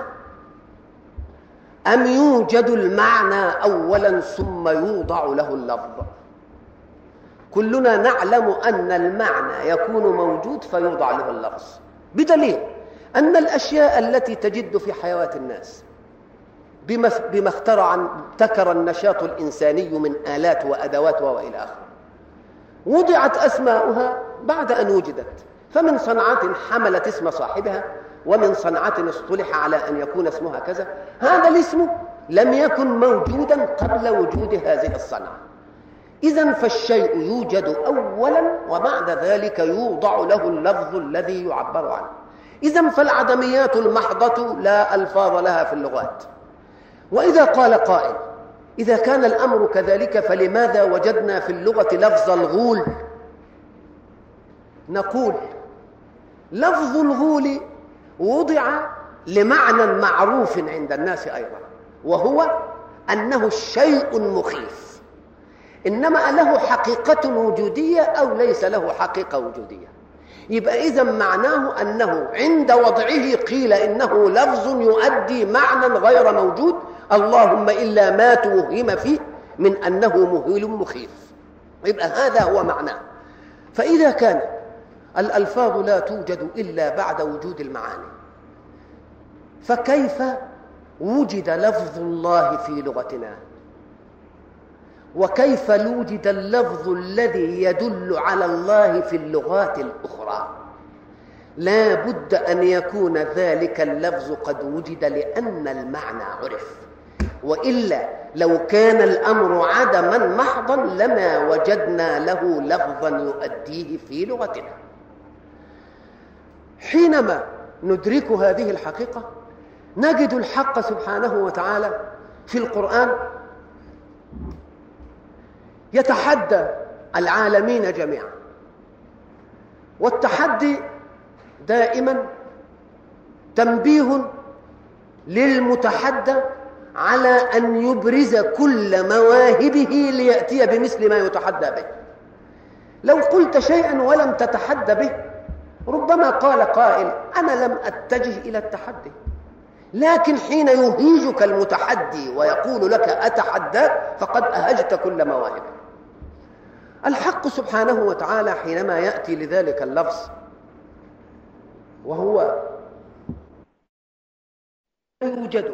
أم يوجد المعنى أولا ثم يوضع له اللفظ؟ كلنا نعلم أن المعنى يكون موجود فيوضع له اللفظ، بدليل أن الأشياء التي تجد في حياة الناس بما ابتكر النشاط الإنساني من آلات وأدوات وإلى آخره، وضعت أسماؤها بعد أن وجدت، فمن صنعة حملت اسم صاحبها، ومن صنعة اصطلح على أن يكون اسمها كذا. هذا الاسم لم يكن موجودا قبل وجود هذه الصنعة. إذن فالشيء يوجد أولا وبعد ذلك يوضع له اللفظ الذي يعبر عنه. إذن فالعدميات المحضة لا ألفاظ لها في اللغات. وإذا قال قائل إذا كان الأمر كذلك فلماذا وجدنا في اللغة لفظ الغول؟ نقول لفظ الغول وضع لمعنى معروف عند الناس أيضا، وهو أنه الشيء المخيف، إنما له حقيقة وجودية أو ليس له حقيقة وجودية. يبقى إذن معناه أنه عند وضعه قيل إنه لفظ يؤدي معنى غير موجود، اللهم إلا ما توهم فيه من أنه مهيل مخيف. يبقى هذا هو معناه. فإذا كان الألفاظ لا توجد إلا بعد وجود المعاني، فكيف وجد لفظ الله في لغتنا؟ وكيف وجد اللفظ الذي يدل على الله في اللغات الأخرى؟ لا بد أن يكون ذلك اللفظ قد وجد لأن المعنى عرف، وإلا لو كان الأمر عدما محضا لما وجدنا له لفظا يؤديه في لغتنا. حينما ندرك هذه الحقيقة نجد الحق سبحانه وتعالى في القرآن يتحدى العالمين جميعا، والتحدي دائما تنبيه للمتحدى على أن يبرز كل مواهبه ليأتي بمثل ما يتحدى به. لو قلت شيئا ولم تتحدى به ربما قال قائل أنا لم أتجه إلى التحدي، لكن حين يهيجك المتحدي ويقول لك أتحداك فقد أهجت كل مواهبك. الحق سبحانه وتعالى حينما يأتي لذلك اللفظ وهو يوجد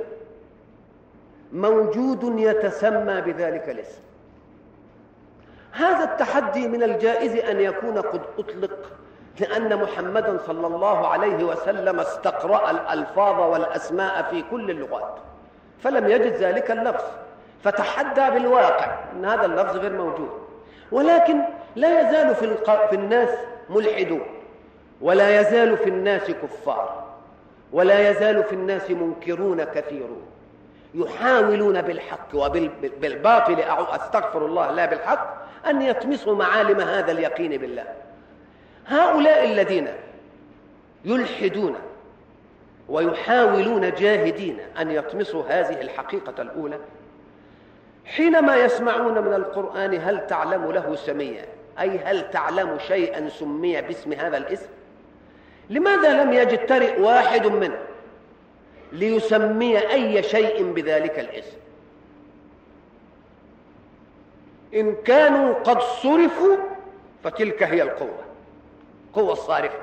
موجود يتسمى بذلك الاسم، هذا التحدي من الجائز أن يكون قد أطلق لأن محمدا صلى الله عليه وسلم استقرأ الألفاظ والأسماء في كل اللغات، فلم يجد ذلك اللفظ، فتحدى بالواقع أن هذا اللفظ غير موجود. ولكن لا يزال في الناس ملحدون، ولا يزال في الناس كفار، ولا يزال في الناس منكرون كثيرون يحاولون بالحق وبالباطل، أستغفر الله، لا بالحق، أن يطمسوا معالم هذا اليقين بالله. هؤلاء الذين يلحدون ويحاولون جاهدين أن يطمسوا هذه الحقيقة الأولى، حينما يسمعون من القرآن هل تعلم له سميا، أي هل تعلم شيئا سمي باسم هذا الاسم، لماذا لم يجترئ واحد منه ليسمي أي شيء بذلك الاسم؟ إن كانوا قد صرفوا فتلك هي القوة الصارفة،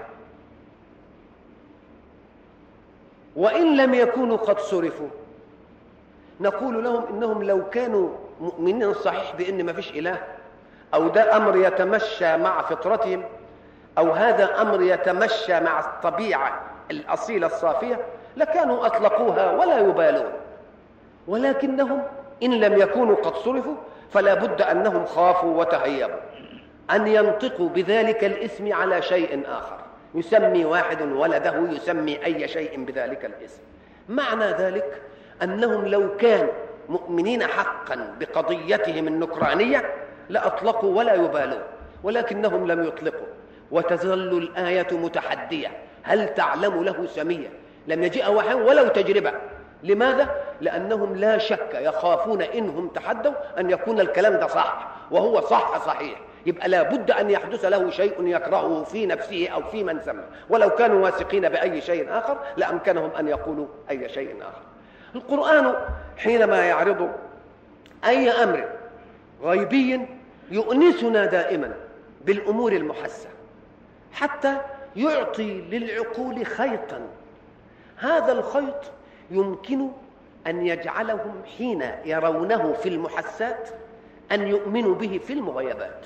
وإن لم يكونوا قد صرفوا نقول لهم إنهم لو كانوا مؤمنين صحيح بأن ما فيش إله، أو ده أمر يتمشى مع فطرتهم، أو هذا أمر يتمشى مع الطبيعة الأصيلة الصافية، لكانوا أطلقوها ولا يبالون. ولكنهم إن لم يكونوا قد صرفوا فلا بد أنهم خافوا وتهيبوا أن ينطقوا بذلك الاسم على شيء آخر، يسمي واحد ولده يسمي أي شيء بذلك الاسم. معنى ذلك أنهم لو كانوا مؤمنين حقا بقضيتهم النكرانية لأطلقوا ولا يبالون، ولكنهم لم يطلقوا، وتظل الآية متحدية هل تعلم له سميا، لم يجئ واحد ولو تجربة. لماذا؟ لأنهم لا شك يخافون إنهم تحدوا أن يكون الكلام ده صح، وهو صحيح، يبقى لا بد أن يحدث له شيء يكرهه في نفسه أو في من سمى، ولو كانوا واثقين بأي شيء آخر لأمكنهم أن يقولوا أي شيء آخر. القرآن حينما يعرض أي أمر غيبي يؤنسنا دائما بالأمور المحسة، حتى يعطي للعقول خيطا، هذا الخيط يمكن أن يجعلهم حين يرونه في المحسات أن يؤمنوا به في المغيبات.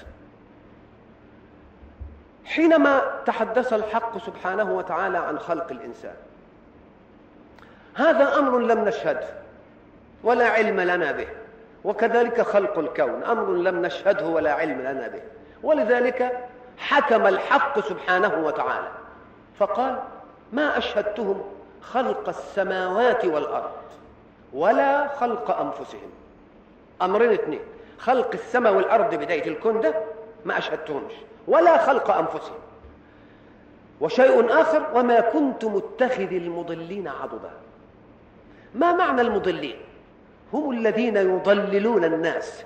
حينما تحدث الحق سبحانه وتعالى عن خلق الإنسان، هذا أمر لم نشهده ولا علم لنا به، وكذلك خلق الكون أمر لم نشهده ولا علم لنا به، ولذلك حكم الحق سبحانه وتعالى فقال ما أشهدتهم خلق السماوات والأرض ولا خلق أنفسهم. أمرين اثنين، خلق السماء والأرض بداية الكون ده ما أشهدتهمش، ولا خلق أنفسهم. وشيء آخر، وما كنت متخذ المضلين عضدا. ما معنى المضلين؟ هم الذين يضللون الناس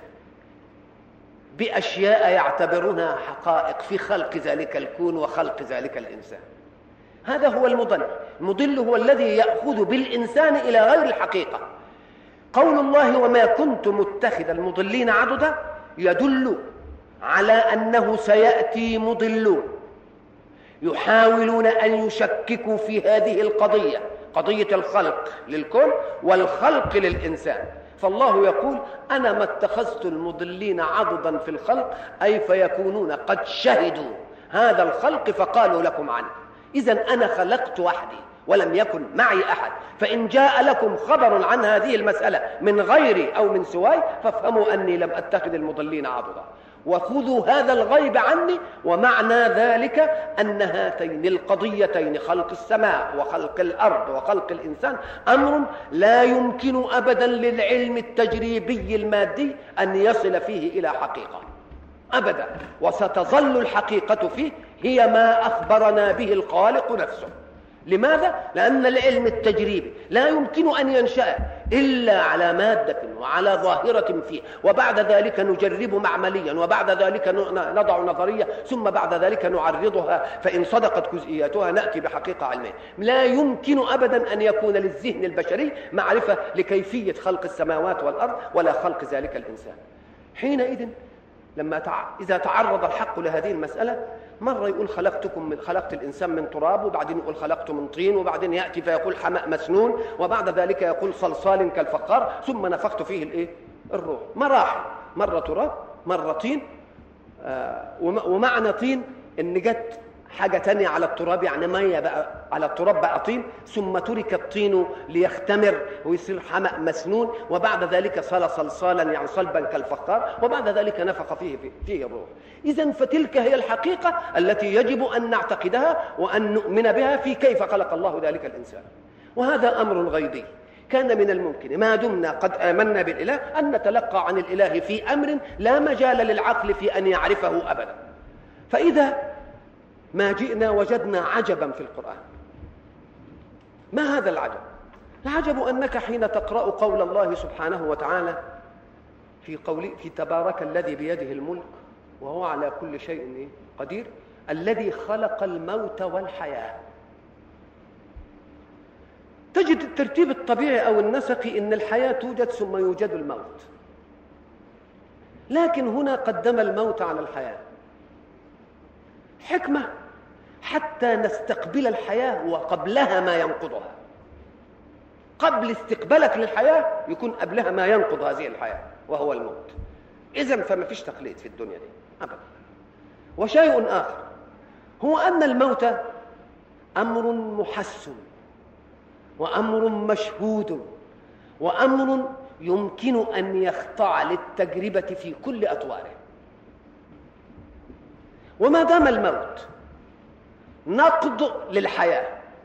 بأشياء يعتبرونها حقائق في خلق ذلك الكون وخلق ذلك الإنسان. هذا هو المضل. المضل هو الذي يأخذ بالإنسان إلى غير الحقيقة. قول الله وما كنت متخذ المضلين عضدا يدل على أنه سيأتي مضلون يحاولون أن يشككوا في هذه القضية، قضية الخلق للكون والخلق للإنسان. فالله يقول أنا ما اتخذت المضلين عضدا في الخلق، أي فيكونون قد شهدوا هذا الخلق فقالوا لكم عنه. إذن أنا خلقت وحدي ولم يكن معي أحد، فإن جاء لكم خبر عن هذه المسألة من غيري أو من سواي فافهموا أني لم أتخذ المضلين عضدا، وخذوا هذا الغيب عني. ومعنى ذلك أن هاتين القضيتين، خلق السماء وخلق الأرض وخلق الإنسان، أمر لا يمكن أبدا للعلم التجريبي المادي أن يصل فيه إلى حقيقة أبدا، وستظل الحقيقة فيه هي ما أخبرنا به الخالق نفسه. لماذا؟ لأن العلم التجريبي لا يمكن أن ينشأ إلا على مادة وعلى ظاهرة فيه، وبعد ذلك نجرب معمليا، وبعد ذلك نضع نظرية، ثم بعد ذلك نعرضها، فإن صدقت جزئياتها نأتي بحقيقة علمية. لا يمكن أبدا أن يكون للذهن البشري معرفة لكيفية خلق السماوات والأرض ولا خلق ذلك الإنسان. حينئذ إذا تعرض الحق لهذه المسألة، مرة يقول خلقت الإنسان من تراب، وبعدين يقول خلقته من طين، وبعدين يأتي فيقول حمأ مسنون، وبعد ذلك يقول صلصال كالفخار، ثم نفخت فيه الروح. مراحل، مرة تراب مرة طين. ومعنى طين إن جت حاجة تانية على التراب، يعني مية بقى على التراب بقى طين، ثم ترك الطين ليختمر ويصير حمأ مسنون، وبعد ذلك صار صلصالا يعني صلبا كالفخار، وبعد ذلك نفخ فيه الروح. إذن فتلك هي الحقيقة التي يجب أن نعتقدها وأن نؤمن بها في كيف خلق الله ذلك الإنسان. وهذا أمر غيبي كان من الممكن ما دمنا قد آمنا بالإله أن نتلقى عن الإله في أمر لا مجال للعقل في أن يعرفه أبدا. فإذا ما جئنا وجدنا عجبا في القرآن. ما هذا العجب؟ العجب أنك حين تقرأ قول الله سبحانه وتعالى في تبارك الذي بيده الملك وهو على كل شيء قدير الذي خلق الموت والحياة، تجد الترتيب الطبيعي أو النسقي إن الحياة توجد ثم يوجد الموت، لكن هنا قدم الموت على الحياة. حكمة حتى نستقبل الحياة وقبلها ما ينقضها. قبل استقبالك للحياة يكون قبلها ما ينقض هذه الحياة وهو الموت. إذن فما فيش تقليد في الدنيا دي أبدا. وشيء آخر هو أن الموت أمر محسن وأمر مشهود وأمر يمكن أن يخضع للتجربة في كل أطواره. وما دام الموت نقض للحياة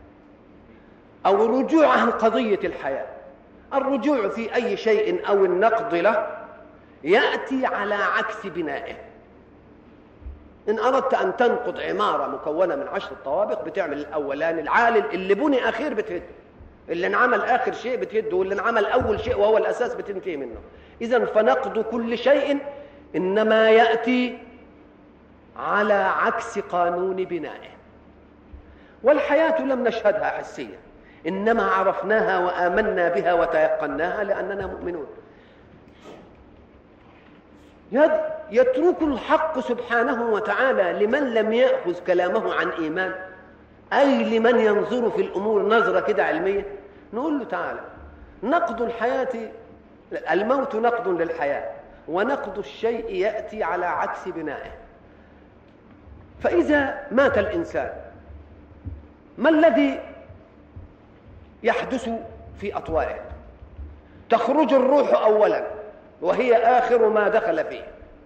أو رجوع عن قضية الحياة، الرجوع في أي شيء أو النقض له يأتي على عكس بنائه. إن أردت أن تنقض عمارة مكونة من 10 طوابق بتعمل الأولان العالي اللي بني أخير بتهد، اللي انعمل آخر شيء بتهده، واللي انعمل أول شيء وهو الأساس بتنتهي منه. إذن فنقض كل شيء إنما يأتي على عكس قانون بنائه. والحياة لم نشهدها حسيا، إنما عرفناها وآمنا بها وتيقناها لأننا مؤمنون. يترك الحق سبحانه وتعالى لمن لم يأخذ كلامه عن إيمان، أي لمن ينظر في الأمور نظرة كده علمية، نقول له تعالى نقض الحياة، الموت نقض للحياة، ونقض الشيء يأتي على عكس بنائه. فإذا مات الإنسان ما الذي يحدث في أطواره؟ تخرج الروح أولا وهي آخر ما دخل فيه،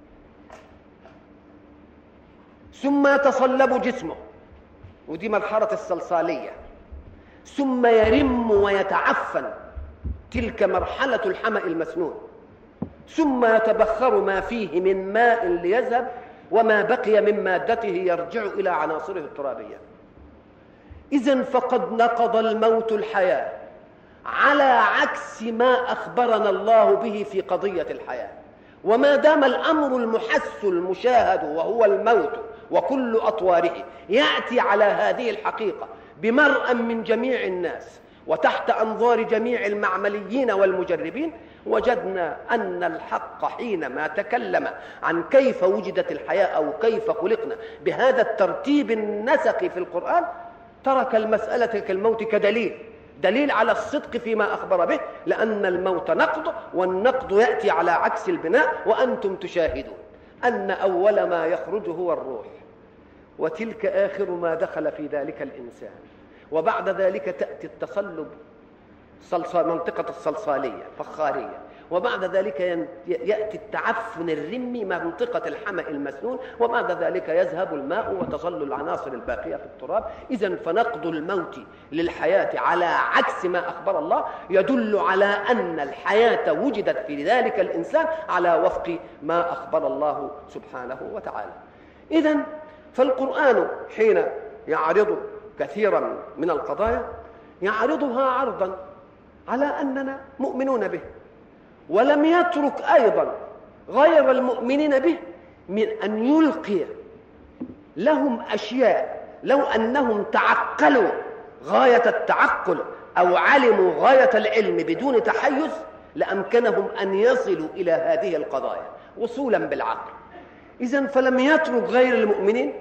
ثم يتصلب جسمه ودي مرحلة الصلصالية، ثم يرم ويتعفن تلك مرحلة الحمأ المسنون، ثم يتبخر ما فيه من ماء ليذهب وما بقي من مادته يرجع إلى عناصره الترابية. إذن فقد نقض الموت الحياة على عكس ما أخبرنا الله به في قضية الحياة. وما دام الأمر المحس المشاهد وهو الموت وكل أطواره يأتي على هذه الحقيقة بمرأى من جميع الناس وتحت أنظار جميع المعمليين والمجربين، وجدنا أن الحق حينما تكلم عن كيف وجدت الحياة أو كيف خلقنا بهذا الترتيب النسقي في القرآن ترك المسألة كالموت كدليل على الصدق فيما أخبر به، لأن الموت نقض، والنقض يأتي على عكس البناء. وأنتم تشاهدون أن أول ما يخرج هو الروح، وتلك آخر ما دخل في ذلك الإنسان، وبعد ذلك تأتي التصلب منطقة الصلصالية فخارية، وبعد ذلك يأتي التعفن الرمي منطقة الحمأ المسنون، وبعد ذلك يذهب الماء وتظل العناصر الباقية في التراب. إذن فنقض الموت للحياة على عكس ما أخبر الله يدل على أن الحياة وجدت في ذلك الإنسان على وفق ما أخبر الله سبحانه وتعالى. إذن فالقرآن حين يعرض كثيرا من القضايا يعرضها عرضا على أننا مؤمنون به، ولم يترك أيضا غير المؤمنين به من أن يلقي لهم أشياء لو أنهم تعقلوا غاية التعقل أو علموا غاية العلم بدون تحيز لأمكنهم أن يصلوا إلى هذه القضايا وصولا بالعقل. إذن فلم يترك غير المؤمنين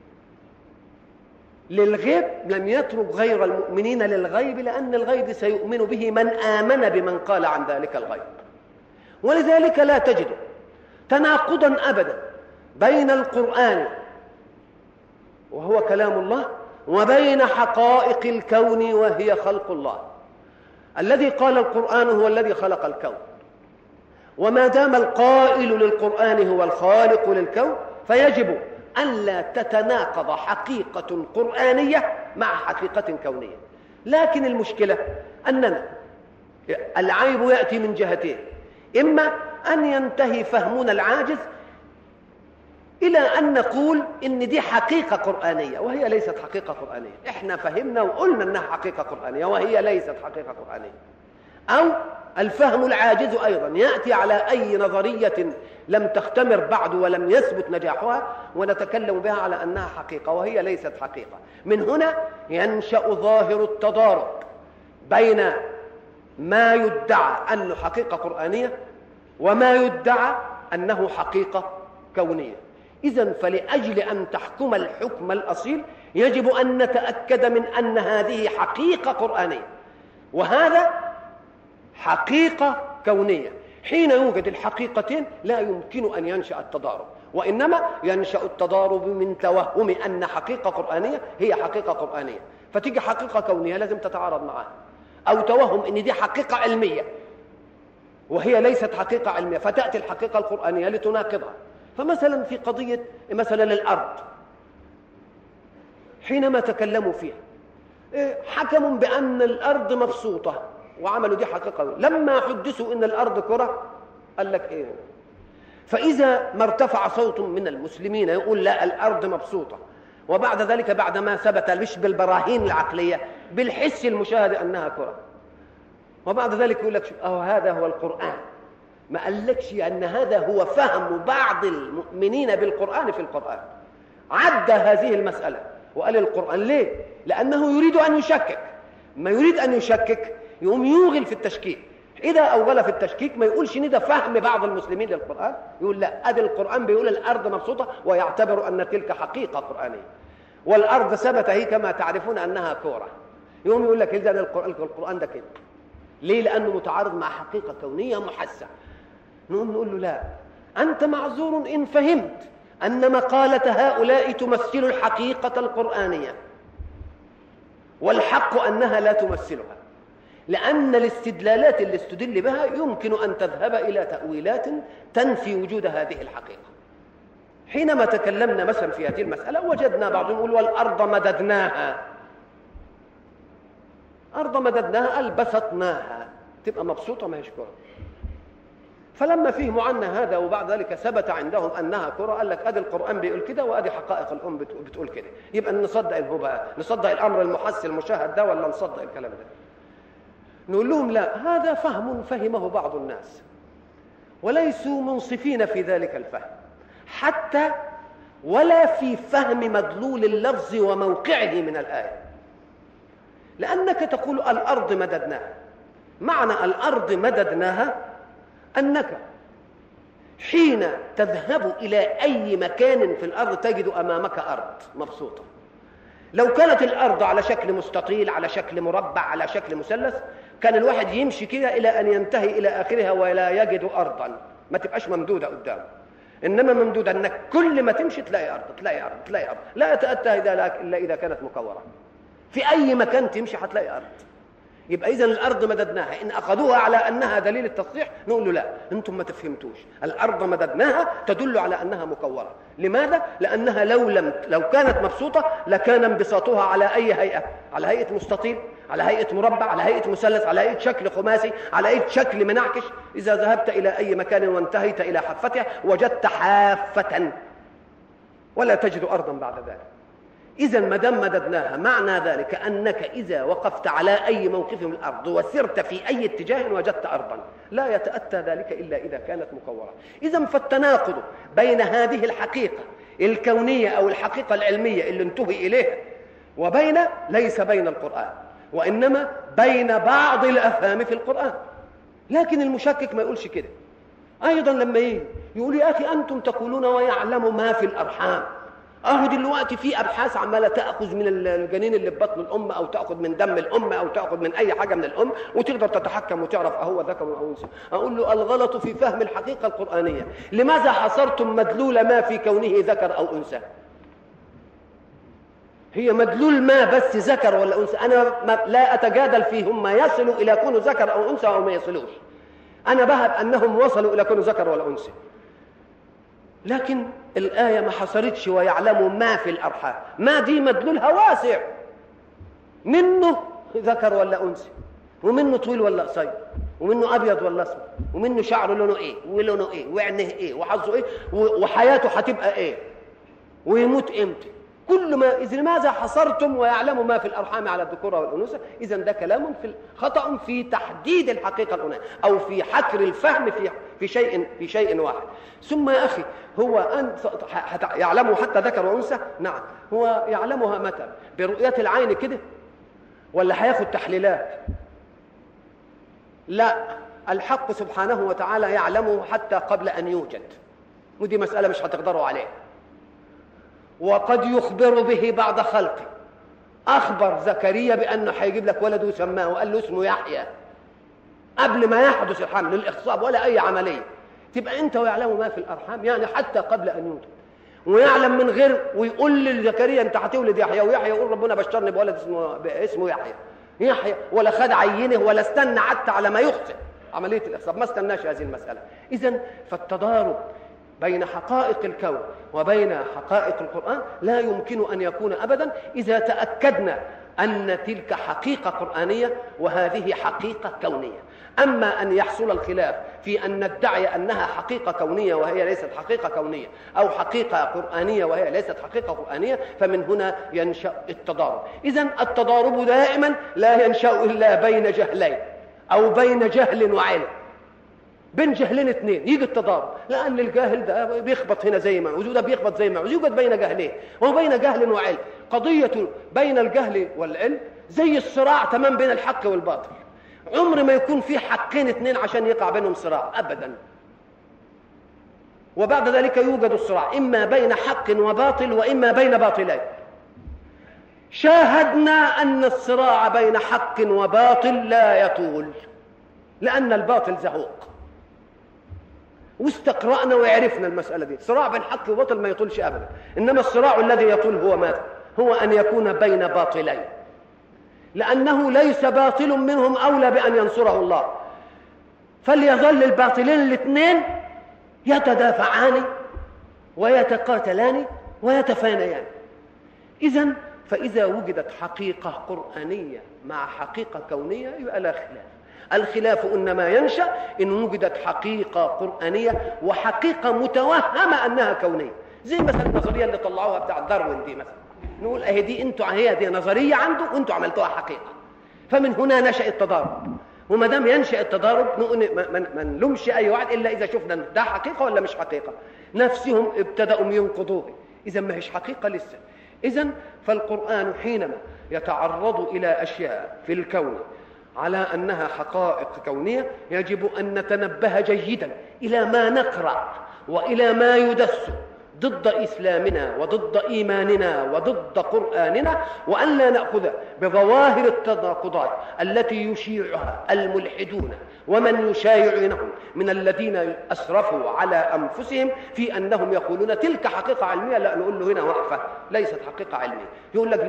للغيب، لم يترك غير المؤمنين للغيب، لأن الغيب سيؤمن به من آمن بمن قال عن ذلك الغيب. ولذلك لا تجد تناقضا أبدا بين القرآن وهو كلام الله، وبين حقائق الكون وهي خلق الله. الذي قال القرآن هو الذي خلق الكون، وما دام القائل للقرآن هو الخالق للكون فيجب أن لا تتناقض حقيقة قرآنية مع حقيقة كونية. لكن المشكلة أننا العيب يأتي من جهتين: إما أن ينتهي فهمنا العاجز إلى أن نقول إن دي حقيقة قرآنية وهي ليست حقيقة قرآنية، إحنا فهمنا وقلنا أنها حقيقة قرآنية وهي ليست حقيقة قرآنية. أو الفهم العاجز أيضا يأتي على أي نظرية لم تختمر بعد ولم يثبت نجاحها ونتكلم بها على أنها حقيقة وهي ليست حقيقة. من هنا ينشأ ظاهر التضارب بين ما يدعى أنه حقيقة قرآنية وما يدعى أنه حقيقة كونية. إذن فلأجل أن تحكم الحكم الأصيل يجب أن نتأكد من أن هذه حقيقة قرآنية وهذا حقيقة كونية. حين يوجد الحقيقتين لا يمكن أن ينشأ التضارب، وإنما ينشأ التضارب من توهم أن حقيقة قرآنية هي حقيقة قرآنية، فتيجي حقيقة كونية لازم تتعارض معها، أو توهم أن دي حقيقة علمية وهي ليست حقيقة علمية فتأتي الحقيقة القرآنية لتناقضها. فمثلا في قضية مثلا الأرض حينما تكلموا فيها حكموا بأن الأرض مبسوطة وعملوا دي حقيقة. لما حدثوا إن الأرض كرة قال لك إيه؟ فإذا ما ارتفع صوت من المسلمين يقول لا الأرض مبسوطة، وبعد ذلك بعد ما ثبت مش بالبراهين العقلية بالحس المشاهد أنها كرة، وبعد ذلك يقول لك هذا هو القرآن. ما قالكش أن هذا هو فهم بعض المؤمنين بالقرآن في القرآن، عدى هذه المسألة وقال القرآن. ليه؟ لأنه يريد أن يشكك، ما يريد أن يشكك يقوم يوغل في التشكيك. إذا أوغل في التشكيك ما يقولش إن ده فهم بعض المسلمين للقرآن، يقول لا أدي القرآن بيقول الأرض مبسوطة ويعتبر أن تلك حقيقة قرآنية، والأرض ثبت هي كما تعرفون أنها كورة. يقوم يقول لك إذا القرآن ده كده. ليه؟ لأنه متعارض مع حقيقة كونية محسة. نقول له لا، أنت معذور إن فهمت أن مقالة هؤلاء تمثل الحقيقة القرآنية، والحق أنها لا تمثلها، لأن الاستدلالات اللي استدل بها يمكن أن تذهب إلى تأويلات تنفي وجود هذه الحقيقة. حينما تكلمنا مثلا في هذه المسألة وجدنا بعضهم يقول والأرض مددناها، أرض مددناها البسطناها تبقى مبسوطة ما هيش كرة. فلما فهموا عنا هذا وبعد ذلك ثبت عندهم أنها كرة قال لك أدي القرآن بيقول كده وأدي حقائق الأم بتقول كده، يبقى نصدق هو بقى نصدق الأمر المحسن المشاهد ده ولا نصدق الكلام ده؟ نقول لهم لا، هذا فهم فهمه بعض الناس وليسوا منصفين في ذلك الفهم حتى ولا في فهم مدلول اللفظ وموقعه من الآية. لأنك تقول الأرض مددناها، معنى الأرض مددناها أنك حين تذهب إلى أي مكان في الأرض تجد أمامك أرض مبسوطة. لو كانت الأرض على شكل مستطيل على شكل مربع على شكل مثلث كان الواحد يمشي كده إلى أن ينتهي إلى آخرها ولا يجد أرضا، ما تبقاش ممدودة قدامه، إنما ممدودة أنك كل ما تمشي تلاقي أرض تلاقي أرض تلاقي أرض، لا يتأتى إلا إذا كانت مكورة. في أي مكان تمشي هتلاقي أرض. يبقى إذن الأرض مددناها إن أخذوها على أنها دليل التصحيح نقول له لا، أنتم ما تفهمتوش. الأرض مددناها تدل على أنها مكورة. لماذا؟ لأنها لو كانت مبسوطة لكان انبساطها على أي هيئة، على هيئة مستطيل، على هيئة مربع، على هيئة مثلث، على هيئة شكل خماسي، على هيئة شكل منعكش. إذا ذهبت إلى أي مكان وانتهيت إلى حافتها وجدت حافة ولا تجد أرضا بعد ذلك. إذن ما دام مددناها معنى ذلك أنك إذا وقفت على أي موقف من الأرض وسرت في أي اتجاه وجدت أرضا، لا يتأتى ذلك إلا إذا كانت مكورة. إذن فالتناقض بين هذه الحقيقة الكونية أو الحقيقة العلمية اللي انتهي إليها وبين ليس بين القرآن، وإنما بين بعض الأفهام في القرآن. لكن المشكك ما يقولش كده. أيضا لما يقول يا أخي أنتم تقولون ويعلم ما في الأرحام، أهو دلوقتي في أبحاث عمالة تأخذ من الجنين اللي ببطن الأم أو تأخذ من دم الأم أو تأخذ من أي حاجة من الأم وتقدر تتحكم وتعرف أهو ذكر أو أنثى. أقول له الغلط في فهم الحقيقة القرآنية. لماذا حصرتم مدلول ما في كونه ذكر أو أنثى؟ هي مدلول ما بس ذكر ولا أنثى. أنا لا أتجادل فيهم ما يصلوا إلى كونه ذكر أو أنثى أو ما يصلوش، أنا بهب أنهم وصلوا إلى كونه ذكر ولا أنثى. لكن الآية ما حصرتش ويعلموا ما في الأرحام، ما دي مدلولها واسع، منه ذكر ولا أنثى، ومنه طويل ولا قصير، ومنه أبيض ولا أسود، ومنه شعره لونه إيه ولونه إيه وعينه إيه وحظه إيه وحياته هتبقى إيه ويموت إمتى. كل ما إذا لماذا حصرتم ويعلموا ما في الأرحام على الذكورة والأنوثة؟ إذا ده كلام خطأ في تحديد الحقيقة الأولى أو في حكر الفهم في شيء واحد. ثم يا أخي هو أن يعلموا حتى ذكر وأنثى؟ نعم. هو يعلمها متى؟ برؤية العين كده ولا هياخد تحليلات؟ لا، الحق سبحانه وتعالى يعلمه حتى قبل أن يوجد، ودي مسألة مش هتقدروا عليها. وقد يخبر به بعد خلقه. أخبر زكريا بأنه هيجيب لك ولد وسماه وقال له اسمه يحيى قبل ما يحدث الحمل للإخصاب ولا أي عملية. تبقى أنت ويعلم ما في الأرحام يعني حتى قبل أن يوجد، ويعلم من غير ويقول لزكريا أنت هتولد يحيى، ويحيى يقول ربنا بشرني بولد اسمه يحيى ولا خد عينه ولا استنى حتى على ما يحسن عملية الإخصاب، ما استناش هذه المسألة. إذن فالتضارب بين حقائق الكون وبين حقائق القرآن لا يمكن أن يكون أبدا إذا تأكدنا أن تلك حقيقة قرآنية وهذه حقيقة كونية. أما أن يحصل الخلاف في أن ندعي أنها حقيقة كونية وهي ليست حقيقة كونية أو حقيقة قرآنية وهي ليست حقيقة قرآنية، فمن هنا ينشأ التضارب. إذن التضارب دائما لا ينشأ إلا بين جهلين أو بين جهل وعلم. بين جهلين اثنين يجي التضارب، لأن الجاهل ده بيخبط هنا زي ما عاوز وده بيخبط زي ما عاوز، يوجد بين جهلين وبين جهل وعلم. قضية بين الجهل والعلم زي الصراع تمام بين الحق والباطل، عمر ما يكون في حقين اثنين عشان يقع بينهم صراع أبدا. وبعد ذلك يوجد الصراع إما بين حق وباطل وإما بين باطلين. شاهدنا أن الصراع بين حق وباطل لا يطول لأن الباطل زهوق، واستقرأنا وعرفنا المسألة دي. صراع بين حق وباطل ما يطولش أبدا، إنما الصراع الذي يطول هو ماذا؟ هو أن يكون بين باطلين، لأنه ليس باطل منهم أولى بأن ينصره الله، فليظل الباطلين الاثنين يتدافعان ويتقاتلان ويتفانيان. إذن فإذا وجدت حقيقة قرآنية مع حقيقة كونية يبقى لا خلاف. الخلاف إنما ينشأ إن وجدت حقيقة قرآنية وحقيقة متوهمة أنها كونية، زي مثلا النظرية اللي طلعوها بتاع داروين دي مثلا، نقول أهي دي أنتوا هي دي نظرية عنده وأنتوا عملتوها حقيقة، فمن هنا نشأ التضارب. وما دام ينشأ التضارب نقول ما نلومش أي واحد إلا إذا شفنا ده حقيقة ولا مش حقيقة. نفسهم ابتدأوا ينقضوه، إذا ما هيش حقيقة لسه. إذن فالقرآن حينما يتعرض إلى أشياء في الكون على أنها حقائق كونية يجب أن نتنبه جيدا إلى ما نقرأ وإلى ما يدس ضد إسلامنا وضد إيماننا وضد قرآننا، وأن لا نأخذ بظواهر التناقضات التي يشيعها الملحدون ومن يشايعونهم من الذين أسرفوا على أنفسهم في أنهم يقولون تلك حقيقة علمية. لا، نقول له هنا وقفة، ليست حقيقة علمية. يقول لك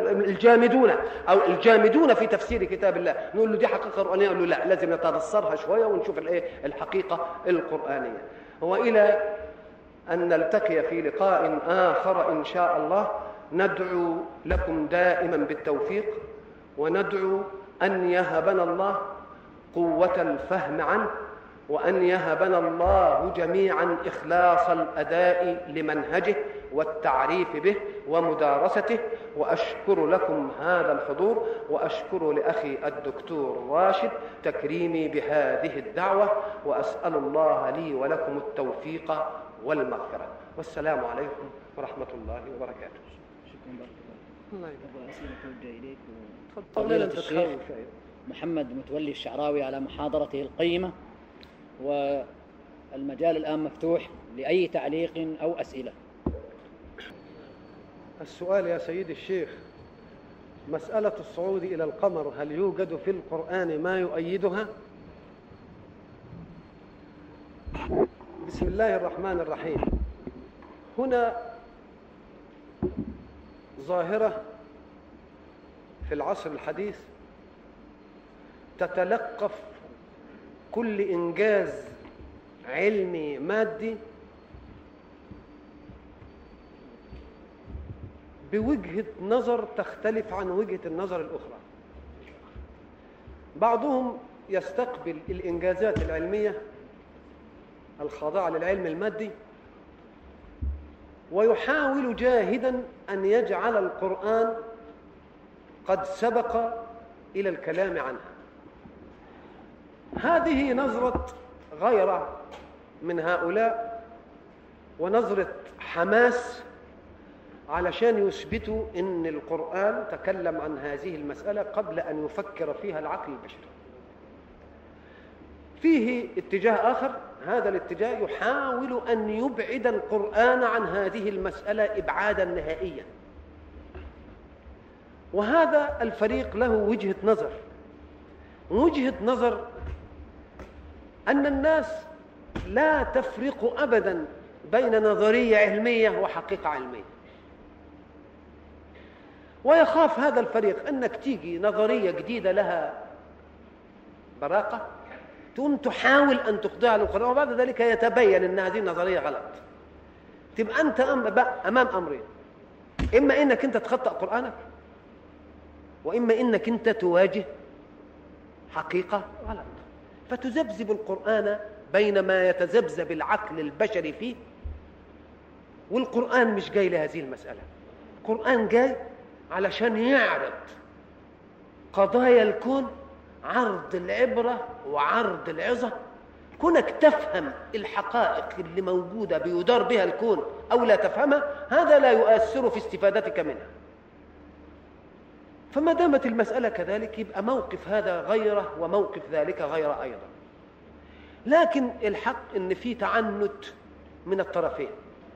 الجامدون في تفسير كتاب الله، نقول له دي حقيقة قرآنية، يقول له لا، لازم نتبصرها شوية ونشوف الحقيقة القرآنية. وإلى أن نلتقي في لقاء آخر إن شاء الله، ندعو لكم دائما بالتوفيق، وندعو أن يهبنا الله قوة الفهم عنه، وأن يهبنا الله جميعا إخلاص الأداء لمنهجه والتعريف به ومدارسته. وأشكر لكم هذا الحضور، وأشكر لأخي الدكتور راشد تكريمي بهذه الدعوة، وأسأل الله لي ولكم التوفيق والمغفرة. والسلام عليكم ورحمة الله وبركاته. شكرا بارك الله. الله أسئلة توجه إليك فضيلة الشيخ محمد متولي الشعراوي على محاضرته القيمة، والمجال الآن مفتوح لأي تعليق أو أسئلة. السؤال يا سيد الشيخ، مسألة الصعود إلى القمر هل يوجد في القرآن ما يؤيدها؟ بسم الله الرحمن الرحيم. هنا ظاهرة في العصر الحديث تتلقف كل إنجاز علمي مادي بوجهة نظر تختلف عن وجهة النظر الأخرى. بعضهم يستقبل الإنجازات العلمية الخاضعة للعلم المادي ويحاول جاهدا أن يجعل القرآن قد سبق إلى الكلام عنها. هذه نظرة غيرة من هؤلاء ونظرة حماس علشان يثبتوا أن القرآن تكلم عن هذه المسألة قبل أن يفكر فيها العقل البشري. فيه اتجاه آخر، هذا الاتجاه يحاول أن يبعد القرآن عن هذه المسألة إبعادا نهائيا، وهذا الفريق له وجهة نظر أن الناس لا تفرق أبدا بين نظرية علمية وحقيقة علمية. ويخاف هذا الفريق أنك تيجي نظرية جديدة لها براقة تقوم تحاول أن تخضعها للقرآن وبعد ذلك يتبين أن هذه النظرية غلط. تبقى أنت أمام أمرين، إما إنك أنت تخطأ قرآنك، وإما إنك أنت تواجه حقيقة غلط، فتذبذب القرآن بين ما يتذبذب العقل البشري فيه. والقرآن مش جاي لهذه المسألة، القرآن جاي علشان يعرض قضايا الكون، عرض العبرة وعرض العظة. كونك تفهم الحقائق اللي موجودة بيدار بها الكون أو لا تفهمها، هذا لا يؤثر في استفادتك منها. فما دامت المسألة كذلك يبقى موقف هذا غيره وموقف ذلك غير أيضا. لكن الحق إن في تعنت من الطرفين.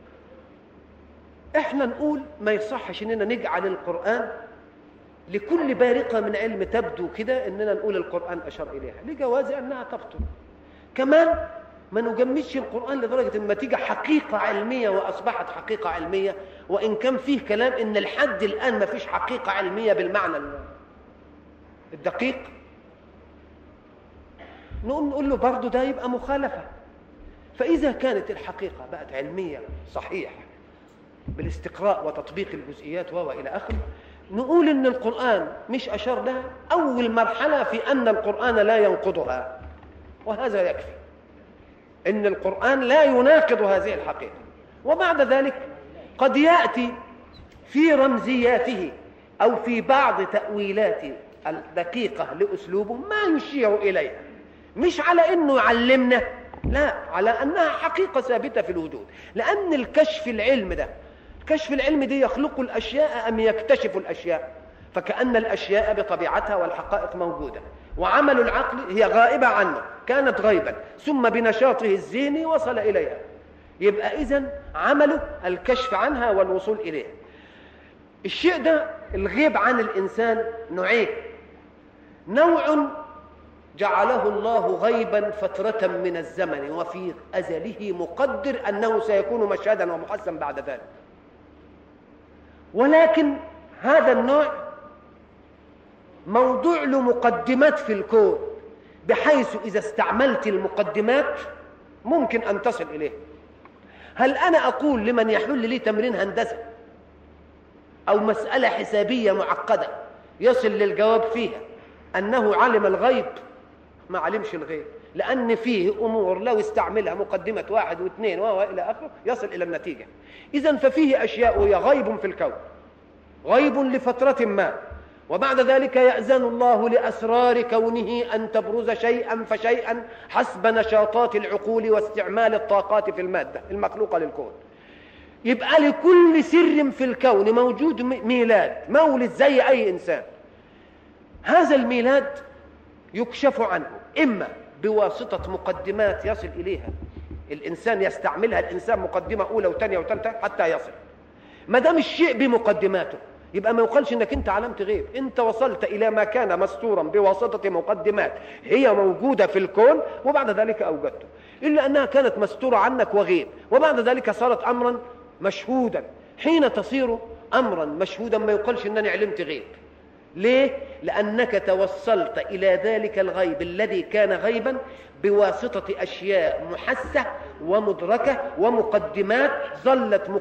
احنا نقول ما يصحش اننا نجعل القرآن لكل بارقة من علم تبدو كده اننا نقول القرآن اشار اليها لجواز انها تبطل. كمان ما نجمدش القرآن لدرجة ان ما تيجي حقيقة علمية واصبحت حقيقة علمية، وان كان فيه كلام ان لحد الان ما فيش حقيقة علمية بالمعنى الدقيق، نقوم نقول له برضو ده يبقى مخالفة. فاذا كانت الحقيقة بقت علمية صحيح بالاستقراء وتطبيق الجزئيات وإلى آخره، نقول إن القرآن مش أشار لها أول مرحلة في أن القرآن لا ينقضها، وهذا يكفي إن القرآن لا يناقض هذه الحقيقة. وبعد ذلك قد يأتي في رمزياته أو في بعض تأويلات الدقيقة لأسلوبه ما يشير إليها، مش على إنه يعلمنا، لا، على أنها حقيقة ثابتة في الوجود. لأن الكشف العلمي دي يخلق الأشياء أم يكتشف الأشياء؟ فكأن الأشياء بطبيعتها والحقائق موجودة، وعمل العقل هي غائبة عنه، كانت غيبا ثم بنشاطه الذهني وصل إليها. يبقى إذن عمله الكشف عنها والوصول إليها. الشيء ده الغيب عن الإنسان نوعين: نوع جعله الله غيبا فترة من الزمن وفي أزله مقدر أنه سيكون مشهدا ومحسن بعد ذلك، ولكن هذا النوع موضوع له مقدمات في الكون، بحيث إذا استعملت المقدمات ممكن أن تصل إليه. هل أنا أقول لمن يحل لي تمرين هندسة أو مسألة حسابية معقدة يصل للجواب فيها أنه علم الغيب؟ ما علمش الغيب، لأن فيه أمور لو استعملها مقدمة 1 و2 وإلى آخره يصل إلى النتيجة. إذن ففيه أشياء هي غيب في الكون، غيب لفترة ما، وبعد ذلك يأذن الله لأسرار كونه أن تبرز شيئا فشيئا حسب نشاطات العقول واستعمال الطاقات في المادة المخلوقة للكون. يبقى لكل سر في الكون موجود ميلاد، مولد زي أي إنسان. هذا الميلاد يكشف عنه إما بواسطة مقدمات يصل إليها الإنسان، يستعملها الإنسان مقدمة أولى وثانية وثالثة حتى يصل. ما دام الشيء بمقدماته يبقى ما يقالش إنك أنت علمت غيب، أنت وصلت إلى ما كان مستورا بواسطة مقدمات هي موجودة في الكون وبعد ذلك أوجدته، إلا أنها كانت مستورة عنك وغيب، وبعد ذلك صارت أمرا مشهودا. حين تصير أمرا مشهودا ما يقالش إنني علمت غيب، ليه؟ لأنك توصلت إلى ذلك الغيب الذي كان غيبا بواسطة أشياء محسة ومدركة ومقدمات، ظلت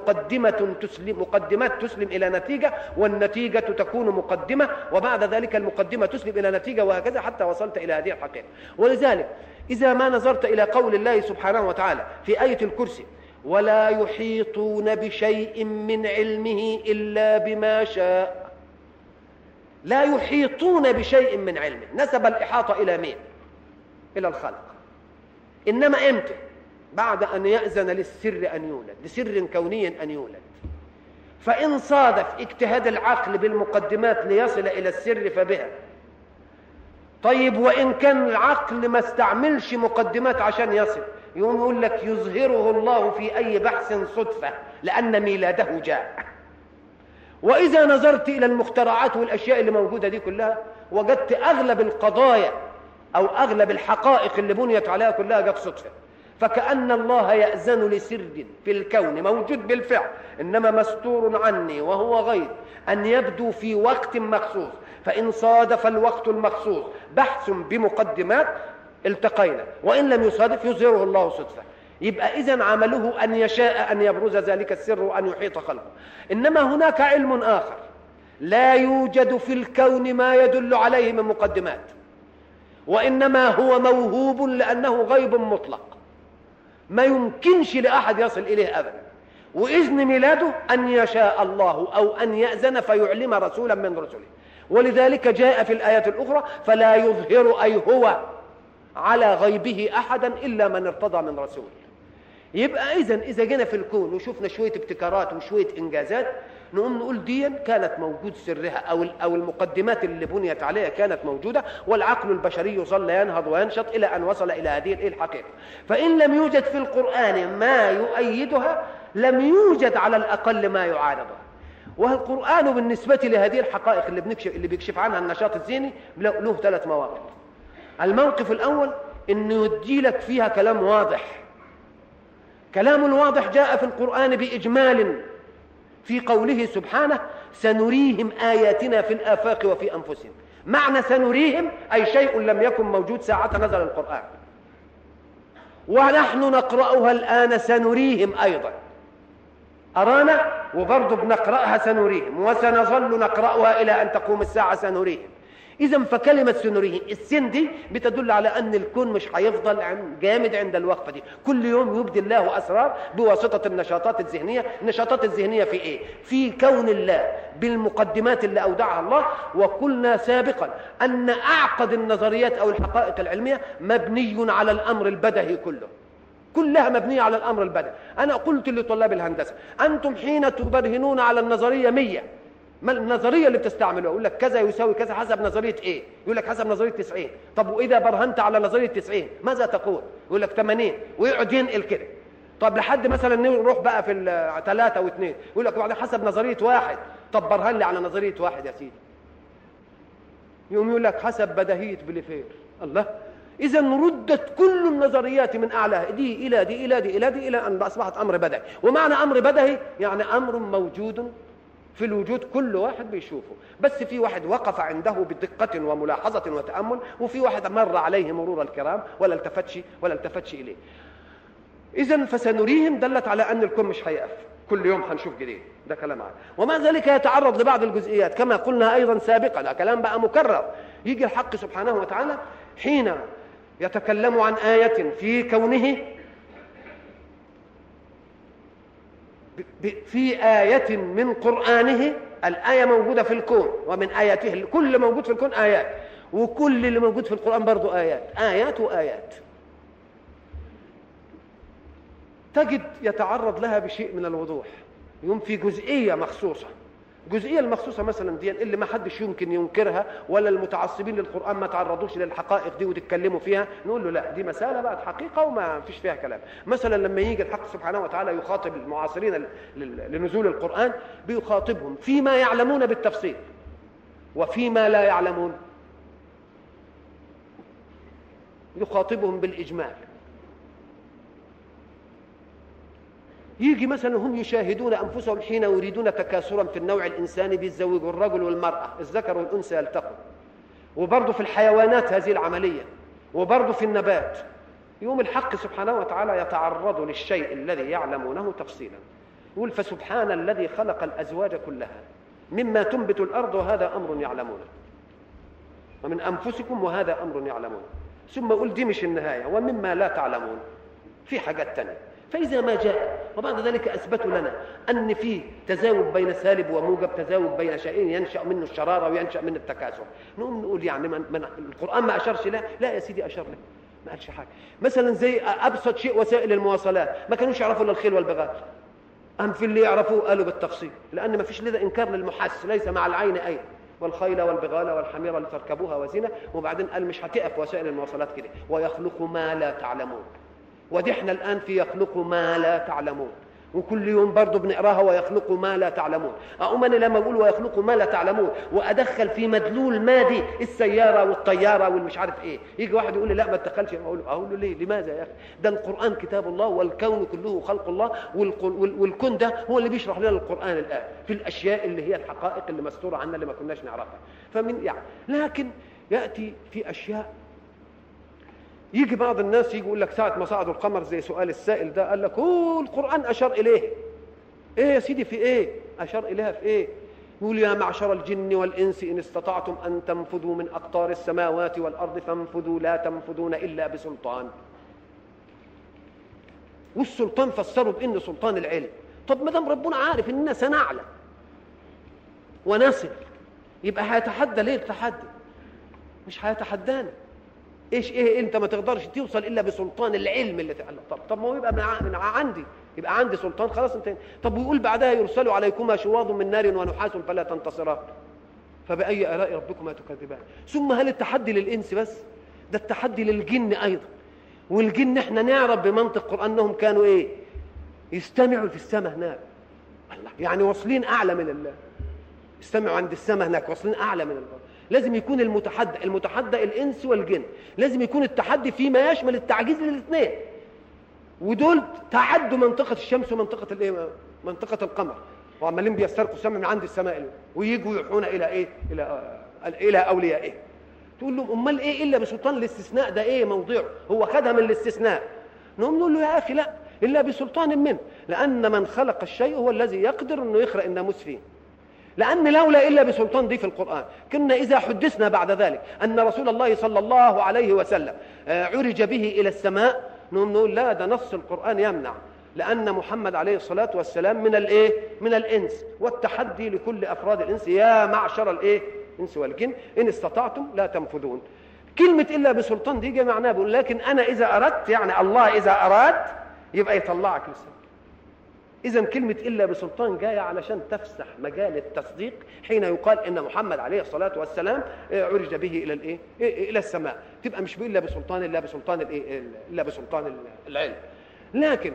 مقدمات تسلم إلى نتيجة، والنتيجة تكون مقدمة، وبعد ذلك المقدمة تسلم إلى نتيجة، وهكذا حتى وصلت إلى هذه الحقيقة. ولذلك إذا ما نظرت إلى قول الله سبحانه وتعالى في آية الكرسي: ولا يحيطون بشيء من علمه إلا بما شاء، لا يحيطون بشيء من علمه، نسب الإحاطة إلى مين؟ إلى الخلق. إنما إمتى؟ بعد أن يأذن للسر أن يولد، لسر كوني أن يولد. فإن صادف اجتهاد العقل بالمقدمات ليصل إلى السر فبها. طيب وإن كان العقل ما استعملش مقدمات عشان يصل، يقوم يقول لك يظهره الله في أي بحث صدفة لأن ميلاده جاء. وإذا نظرت إلى المخترعات والأشياء اللي موجودة دي كلها، وجدت أغلب القضايا أو أغلب الحقائق اللي بنيت عليها كلها جت صدفة. فكأن الله يأذن لسر في الكون موجود بالفعل، إنما مستور عني وهو غيب، أن يبدو في وقت مخصوص، فإن صادف الوقت المخصوص بحث بمقدمات التقينا، وإن لم يصادف يظهره الله صدفة. يبقى إذن عمله أن يشاء أن يبرز ذلك السر وأن يحيط خلقه. إنما هناك علم آخر لا يوجد في الكون ما يدل عليه من مقدمات، وإنما هو موهوب لأنه غيب مطلق ما يمكنش لأحد يصل إليه أبدا، وإذن ميلاده أن يشاء الله أو أن يأذن فيعلم رسولا من رسله. ولذلك جاء في الآيات الأخرى: فلا يظهر أي هو على غيبه أحدا إلا من ارتضى من رسول. يبقى إذا جينا في الكون وشوفنا شوية ابتكارات وشوية إنجازات، نقوم نقول دي كانت موجود سرها أو المقدمات اللي بنيت عليها كانت موجودة، والعقل البشري ظل ينهض وينشط إلى أن وصل إلى هذه الحقيقة. فإن لم يوجد في القرآن ما يؤيدها، لم يوجد على الأقل ما يعارضها. والقرآن بالنسبة لهذه الحقائق اللي بيكشف عنها النشاط الذهني له 3 مواقف. الموقف الأول إنه يدي لك فيها كلام واضح. كلام الواضح جاء في القرآن بإجمال في قوله سبحانه: سنريهم آياتنا في الآفاق وفي أنفسهم. معنى سنريهم أي شيء لم يكن موجود ساعة نزل القرآن، ونحن نقرأها الآن سنريهم أيضا. أرانا وبرضه بنقرأها سنريهم، وسنظل نقرأها إلى أن تقوم الساعة سنريهم. إذن فكلمة سنريهم السن دي بتدل على أن الكون مش هيفضل جامد عند الوقفة دي، كل يوم يبدي الله أسرار بواسطة النشاطات الذهنية. النشاطات الذهنية في إيه؟ في كون الله بالمقدمات اللي أودعها الله. وقلنا سابقا أن أعقد النظريات أو الحقائق العلمية مبني على الأمر البدهي كلها مبنية على الأمر البدهي. أنا قلت لطلاب الهندسة: أنتم حين تبرهنون على النظرية 100، ما النظرية اللي بتستعملوها؟ يقول لك كذا يساوي كذا حسب نظرية ايه؟ يقول لك حسب نظرية 90. طب وإذا برهنت على نظرية 90 ماذا تقول؟ يقول لك 80، ويقعد ينقل كده. طب لحد مثلا نروح بقى في 3 و2، يقول لك بعد حسب نظرية 1. طب برهن لي على نظرية 1 يا سيدي. يقوم يقول لك حسب بديهية بليفير. الله! إذا ردت كل النظريات من أعلاها دي إلى دي إلى دي إلى دي إلى أن أصبحت أمر بدهي. ومعنى أمر بدهي يعني أمر موجود في الوجود، كل واحد بيشوفه، بس في واحد وقف عنده بدقة وملاحظة وتأمل، وفي واحد مر عليه مرور الكرام ولا التفتش إليه. إذن فسنريهم دلت على أن الكون مش هيقف، كل يوم هنشوف جديد. ده كلام عام. ومع ذلك يتعرض لبعض الجزئيات كما قلنا أيضا سابقا، ده كلام بقى مكرر. يجي الحق سبحانه وتعالى حين يتكلم عن آية في كونه، في آية من قرآنه. الآية موجودة في الكون، ومن آياته كل موجود في الكون آيات، وكل اللي موجود في القرآن برضو آيات وآيات. تجد يتعرض لها بشيء من الوضوح. يوم في جزئية مخصوصة، الجزئية المخصوصة مثلا دي اللي ما حدش يمكن ينكرها، ولا المتعصبين للقرآن ما تعرضوش للحقائق دي وتتكلموا فيها، نقول له لا، دي مسألة بقت حقيقة وما فيش فيها كلام. مثلا لما يجي الحق سبحانه وتعالى يخاطب المعاصرين لنزول القرآن، بيخاطبهم فيما يعلمون بالتفصيل وفيما لا يعلمون، يخاطبهم بالإجمال. يجي مثلا هم يشاهدون أنفسهم حين يريدون تكاثرا في النوع الإنساني بيتزوجوا الرجل والمرأة، الذكر والأنثى يلتقوا، وبرضه في الحيوانات هذه العملية، وبرضه في النبات. يوم الحق سبحانه وتعالى يتعرض للشيء الذي يعلمونه تفصيلا، يقول فسبحان الذي خلق الأزواج كلها مما تنبت الأرض وهذا أمر يعلمونه، ومن أنفسكم وهذا أمر يعلمونه، ثم يقول دي مش النهاية ومما لا تعلمون، في حاجات تانية. فإذا ما جاء وبعد ذلك أثبتوا لنا أن في تزاوج بين سالب وموجب، تزاوج بين شيئين ينشأ منه الشرارة وينشأ منه التكاثر، نقوم نقول يعني من القرآن ما أشرش له؟ لا يا سيدي أشر له، ما قالش حاجة. مثلا زي أبسط شيء وسائل المواصلات، ما كانوش يعرفوا إلا الخيل والبغال، أم في اللي يعرفوه قالوا بالتفصيل، لأن ما فيش لذا إنكار للمحس، ليس مع العين أي، والخيل والبغال والحمير لتركبوها وزينة، وبعدين قال مش هتقف وسائل المواصلات كده، ويخلق ما لا تعلمون. ودي احنا الآن في يخلق ما لا تعلمون، وكل يوم برضو بنقراها ويخلق ما لا تعلمون. أقوم أنا لما أقول ويخلق ما لا تعلمون وأدخل في مدلول مادي السيارة والطيارة والمش عارف إيه، يجي واحد يقول لي لا ما تدخلش، أقول له ليه؟ لماذا يا أخي؟ ده القرآن كتاب الله والكون كله خلق الله، والكون ده هو اللي بيشرح لنا القرآن الآن في الأشياء اللي هي الحقائق اللي مستورة عنا اللي ما كناش نعرفها. فمن يعني لكن يأتي في أشياء، يجي بعض الناس يجي يقول لك ساعة ما صعدوا القمر زي سؤال السائل ده، قال لك القرآن أشار إليه. إيه يا سيدي في إيه؟ أشار إليها في إيه؟ يقول يا معشر الجن والإنس إن استطعتم أن تنفذوا من أقطار السماوات والأرض فانفذوا لا تنفذون إلا بسلطان. والسلطان فسروا بإن سلطان العلم. طب ما دام ربنا عارف إننا سنعلم ونصل، يبقى هيتحدى ليه التحدي؟ مش هيتحدانا. ايه انت ما تقدرش توصل الا بسلطان العلم اللي تعلم. طب ما هو يبقى من عندي، يبقى عندي سلطان خلاص انت. طب ويقول بعدها يرسل عليكما شواظ من نار ونحاس فلا تنتصران فبأي آلاء ربكما تكذبان. ثم هل التحدي للإنس بس؟ ده التحدي للجن أيضا. والجن احنا نعرف بمنطق القرآن انهم كانوا ايه؟ يستمعوا في السماء هناك، الله يعني واصلين اعلى من الله، استمعوا عند السماء هناك واصلين اعلى من الله. لازم يكون المتحدى الانس والجن، لازم يكون التحدي فيما يشمل التعجيز للاثنين، ودول تعدوا منطقه الشمس ومنطقه الايه؟ منطقه القمر، وعمالين بيسترقوا السماء من عند السماء ويجوا يوحون الى ايه؟ الى اوليائه. تقول لهم امال ايه الا بسلطان الاستثناء ده؟ ايه موضوعه؟ هو خدها من الاستثناء. نقول له يا اخي لا، الا بسلطان منه، لان من خلق الشيء هو الذي يقدر انه يخرق الناموس فيه. لأن لولا إلا بسلطان دي في القرآن كنا إذا حدثنا بعد ذلك أن رسول الله صلى الله عليه وسلم عرج به إلى السماء، نقول لا، ده نص القرآن يمنع، لأن محمد عليه الصلاة والسلام من الإيه؟ من الإنس، والتحدي لكل أفراد الإنس يا معشر الإيه؟ الإنس والجن إن استطعتم لا تنفذون. كلمة إلا بسلطان دي معناها بقول لكن أنا إذا أردت، يعني الله إذا أراد يبقى يطلعك للسماء. إذن كلمة إلا بسلطان جاية علشان تفسح مجال التصديق حين يقال إن محمد عليه الصلاة والسلام عرج به إلى الإيه؟ إلى السماء، تبقى مش إلا بسلطان، إلا بسلطان الإيه؟ إلا بسلطان العلم. لكن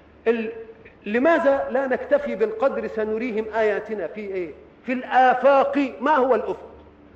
لماذا لا نكتفي بالقدر سنريهم آياتنا في إيه؟ في الآفاق. ما هو الأفق؟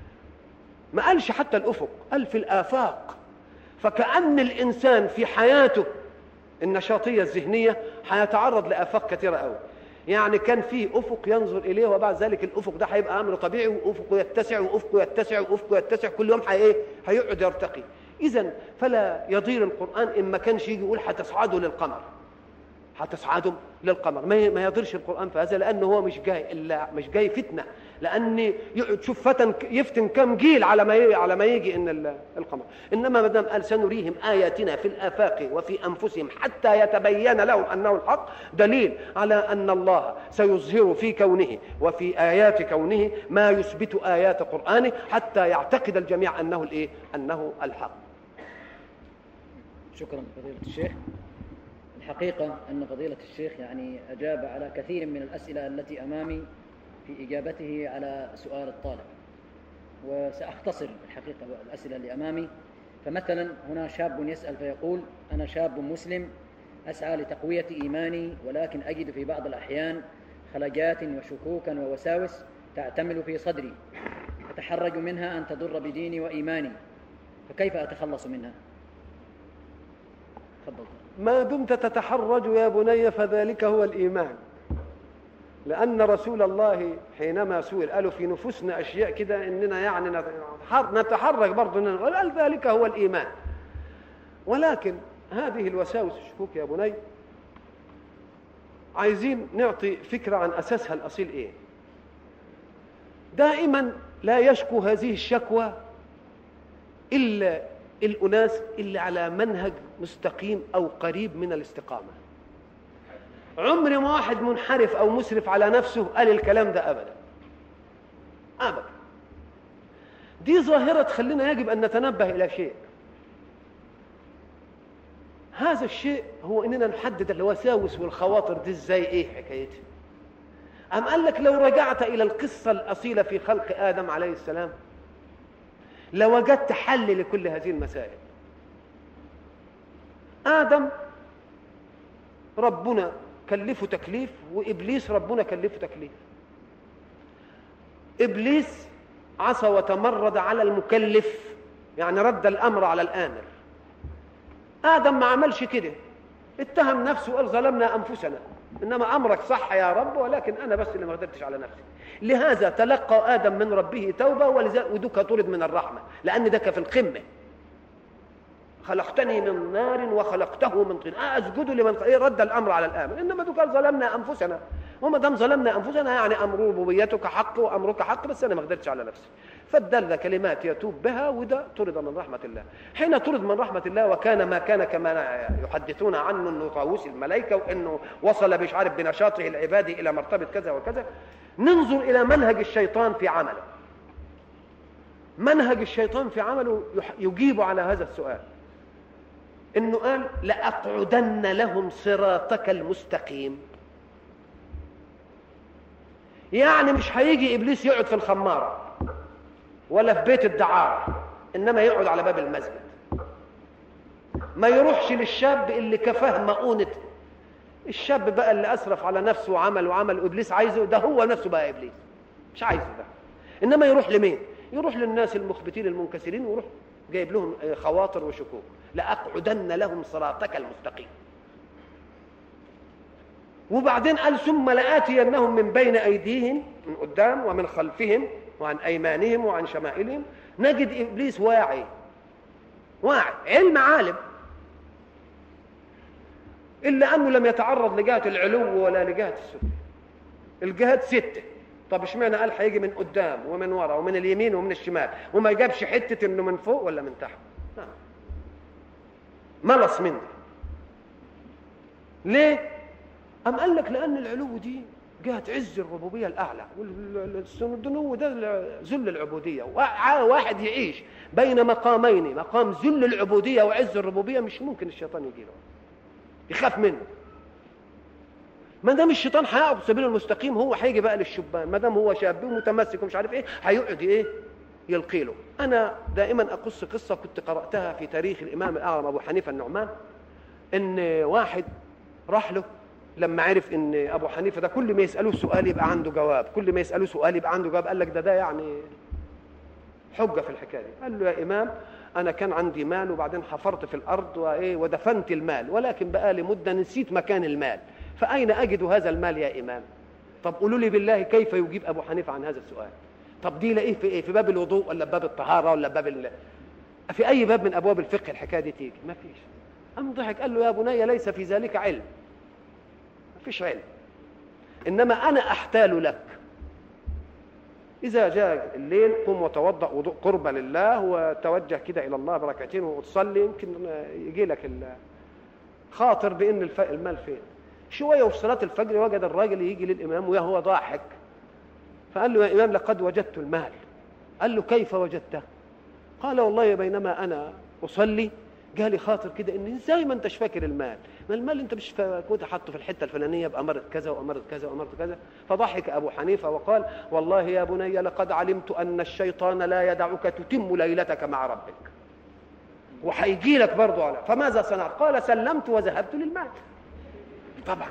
ما قالش حتى الأفق، قال في الآفاق. فكأن الإنسان في حياته النشاطية الذهنية هيتعرض لآفاق كثيرة قوي. يعني كان فيه أفق ينظر إليه، وبعد ذلك الأفق ده هيبقى أمر طبيعي، وأفقه يتسع وأفقه يتسع وأفقه يتسع، كل يوم هيقعد يرتقي. إذن فلا يضير القرآن إن ما كانش يجي يقول هتصعدوا للقمر، هتصعدوا للقمر، ما يضرش القرآن في هذا، لأنه هو مش جاي فتنة، لأن يقعد شوف فتن يفتن كم جيل على ما يجي إن القمر. إنما ما دام قال سنريهم آياتنا في الآفاق وفي أنفسهم حتى يتبين لهم أنه الحق، دليل على أن الله سيظهر في كونه وفي آيات كونه ما يثبت آيات قرآنه حتى يعتقد الجميع أنه الإيه؟ أنه الحق. شكرا فضيلة الشيخ. الحقيقة أن فضيلة الشيخ يعني أجاب على كثير من الأسئلة التي أمامي في إجابته على سؤال الطالب، وسأختصر الحقيقة الأسئلة اللي أمامي. فمثلا هنا شاب يسأل فيقول: أنا شاب مسلم أسعى لتقوية إيماني، ولكن أجد في بعض الأحيان خلجات وشكوكا ووساوس تعتمل في صدري، أتحرج منها أن تضر بديني وإيماني، فكيف أتخلص منها؟ تفضل. ما دمت تتحرج يا بني فذلك هو الإيمان. لأن رسول الله حينما سئل قالوا في نفوسنا أشياء كده إننا يعني نتحرك برضه، قال ذلك هو الإيمان. ولكن هذه الوساوس الشكوك يا بني عايزين نعطي فكرة عن أساسها الأصيل إيه. دائما لا يشكو هذه الشكوى إلا الأناس اللي على منهج مستقيم أو قريب من الاستقامة. عمر ما واحد منحرف أو مسرف على نفسه قال الكلام ده أبدا أبدا. دي ظاهرة تخلينا يجب أن نتنبه إلى شيء. هذا الشيء هو إننا نحدد الوساوس والخواطر دي إزاي، إيه حكايتها. أم قال لك لو رجعت إلى القصة الأصيلة في خلق آدم عليه السلام لوجدت حل لكل هذه المسائل. آدم ربنا كلفه تكليف، وإبليس ربنا كلفه تكليف. إبليس عصى وتمرد على المكلف، يعني رد الأمر على الآمر. آدم ما عملش كده، اتهم نفسه وقال ظلمنا أنفسنا، إنما أمرك صح يا رب ولكن أنا بس اللي ما قدرتش على نفسي. لهذا تلقى آدم من ربه توبة، ودك طرد من الرحمة، لأن دك في القمة. خلقتني من نار وخلقته من طين، أسجد لمن رد الأمر على الآمر. إنما دك ظلمنا أنفسنا، وما دام ظلمنا أنفسنا يعني أمر ربوبيتك حق وأمرك حق، بس أنا ما قدرتش على نفسي. فالدل كلمات يتوب بها، وده طرد من رحمة الله. حين طرد من رحمة الله وكان ما كان كما يحدثون عنه انه طاووس الملائكة، وانه وصل مش عارف بنشاطه العبادي الى مرتبة كذا وكذا. ننظر الى منهج الشيطان في عمله. منهج الشيطان في عمله يجيب على هذا السؤال، انه قال لأقعدن لهم صراطك المستقيم. يعني مش هيجي ابليس يقعد في الخمارة ولا في بيت الدعارة، انما يقعد على باب المسجد. ما يروحش للشاب اللي كفاه مؤونة الشاب بقى اللي اسرف على نفسه وعمل ابليس عايزه، ده هو نفسه بقى ابليس مش عايزه ده. انما يروح لمين؟ يروح للناس المخبتين المنكسرين، ويروح جايب لهم خواطر وشكوك. لأقعدن لهم صراطك المستقيم. وبعدين قال ثم لآتينهم من بين أيديهم، من قدام ومن خلفهم وعن أيمانهم وعن شمائلهم. نجد إبليس واعي علم عالم، إلا أنه لم يتعرض لجهة العلو ولا لجهة السفل. الجهات 6. طب اشمعنى قال هيجي من قدام ومن ورا ومن اليمين ومن الشمال، وما جابش حتة إنه من فوق ولا من تحت؟ ملص منه. ليه؟ أم قال لك لأن العلو دي جهة عز الربوبية الأعلى، والدنو ده ذل العبودية. واحد يعيش بين مقامين، مقام ذل العبودية وعز الربوبية، مش ممكن الشيطان يجي له، يخاف منه. ما دام الشيطان هيقف سبيل المستقيم، هو هيجي بقى للشبان. ما دام هو شاب ومتمسك ومش عارف ايه، هيقعد ايه يلقي له. انا دائما اقص قصه كنت قراتها في تاريخ الامام الاعظم ابو حنيفه النعمان، ان واحد راح له لما عرف ان ابو حنيفه ده كل ما يسالوه سؤال يبقى عنده جواب، كل ما يسالوه سؤال يبقى عنده جواب. قال لك ده يعني حجه في الحكايه دي. قال له يا امام انا كان عندي مال وبعدين حفرت في الارض ودفنت المال، ولكن بقى لي مده نسيت مكان المال، فاين اجد هذا المال يا امام؟ طب قولوا لي بالله كيف يجيب ابو حنيفه عن هذا السؤال؟ طب دي لاقيه في ايه؟ في باب الوضوء ولا باب الطهاره ولا باب في اي باب من ابواب الفقه الحكايه دي تيجي؟ ما فيش. قام ضحك قال له يا بني ليس في ذلك علم، ما فيش علم، انما انا احتال لك. اذا جاء الليل قم وتوضا وضوء قربة لله وتوجه كده الى الله بركعتين وتصلي، يمكن يجي لك الخاطر بان المال فين. شويه وفي صلاه الفجر وجد الراجل يجي للامام وهو ضاحك، فقال له يا امام لقد وجدت المال. قال له كيف وجدته؟ قال والله بينما انا اصلي جالي خاطر كده ان ازاي ما انتش فاكر المال؟ ما المال انت مش كنت حاطه في الحته الفلانيه باماره كذا واماره كذا واماره كذا. فضحك ابو حنيفه وقال والله يا بني لقد علمت ان الشيطان لا يدعك تتم ليلتك مع ربك، وهيجي لك برضه على. فماذا صنعت؟ قال سلمت وذهبت للمال. طبعا.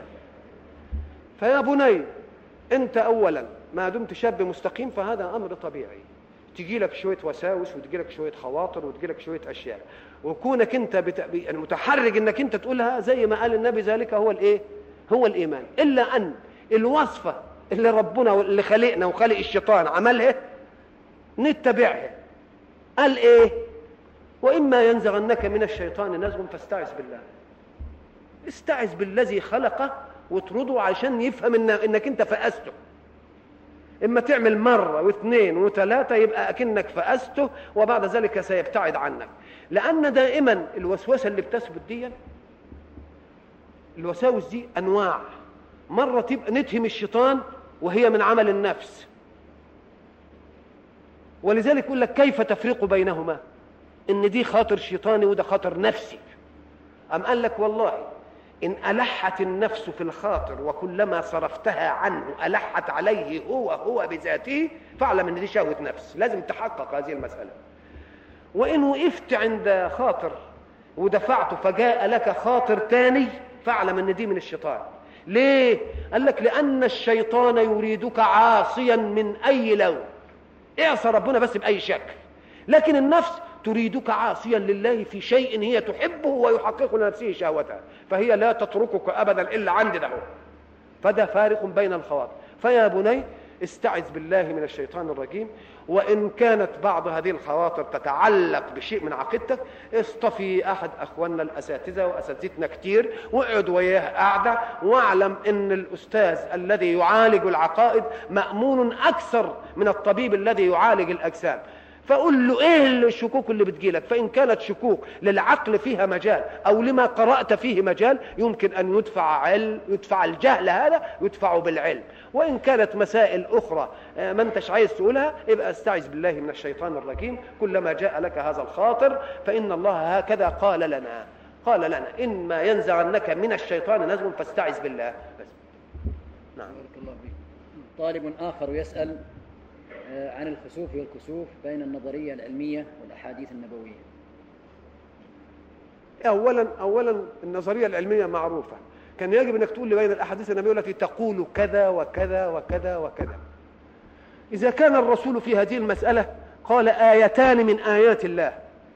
فيا بني انت اولا ما دمت شاب مستقيم فهذا امر طبيعي، تجي لك شويه وساوس وتجي لك شويه خواطر وتجي لك شويه اشياء، وكونك انت يعني متحرج انك انت تقولها زي ما قال النبي ذلك هو الايه؟ هو الايمان. الا ان الوصفه اللي ربنا اللي خلقنا وخلق الشيطان عملها نتبعها. قال ايه؟ واما ينزغنك من الشيطان نزغ فاستعذ بالله. استعذ بالذي خلقه واطرده عشان يفهم انك انت فأسته. اما تعمل مرة واثنين وثلاثة يبقى اكنك فأسته، وبعد ذلك سيبتعد عنك. لان دائما الوسوسة اللي بتثبت دي، الوساوس دي انواع. مرة تبقى نتهم الشيطان وهي من عمل النفس، ولذلك يقول لك كيف تفرق بينهما؟ ان دي خاطر شيطاني وده خاطر نفسي. ام قال لك والله إن ألحت النفس في الخاطر وكلما صرفتها عنه ألحت عليه هو بذاته، فاعلم إن دي شهوة نفس، لازم تحقق هذه المسألة. وإن وقفت عند خاطر ودفعته فجاء لك خاطر تاني، فاعلم إن دي من الشيطان. ليه؟ قال لك لأن الشيطان يريدك عاصيا من أي لون، اعصى ربنا بس بأي شكل، لكن النفس تريدك عاصيا لله في شيء هي تحبه ويحقق لنفسه شهوتها، فهي لا تتركك أبدا إلا عند ده. فده فارق بين الخواطر. فيا بني استعذ بالله من الشيطان الرجيم. وإن كانت بعض هذه الخواطر تتعلق بشيء من عقيدتك، اصطفي أحد أخواننا الأساتذة وأساتذتنا كتير واقعد وياه قاعدة، واعلم أن الأستاذ الذي يعالج العقائد مأمون أكثر من الطبيب الذي يعالج الأجسام. فقل له ايه الشكوك اللي بتجيلك، فان كانت شكوك للعقل فيها مجال او لما قرأت فيه مجال، يمكن ان يدفع الجهل هذا يدفع بالعلم. وان كانت مسائل اخرى ما انتش عايز تقولها، يبقى استعذ بالله من الشيطان الرجيم. كلما جاء لك هذا الخاطر فان الله هكذا قال لنا انما ينزغنك من الشيطان نزغ فاستعذ بالله بس. نعم. بارك الله فيك. طالب اخر يسأل عن الخسوف والكسوف بين النظرية العلمية والأحاديث النبوية. أولا النظرية العلمية معروفة، كان يجب أنك تقول لي بين الأحاديث النبوية التي تقول كذا وكذا وكذا وكذا. إذا كان الرسول في هذه المسألة قال آيتان من آيات الله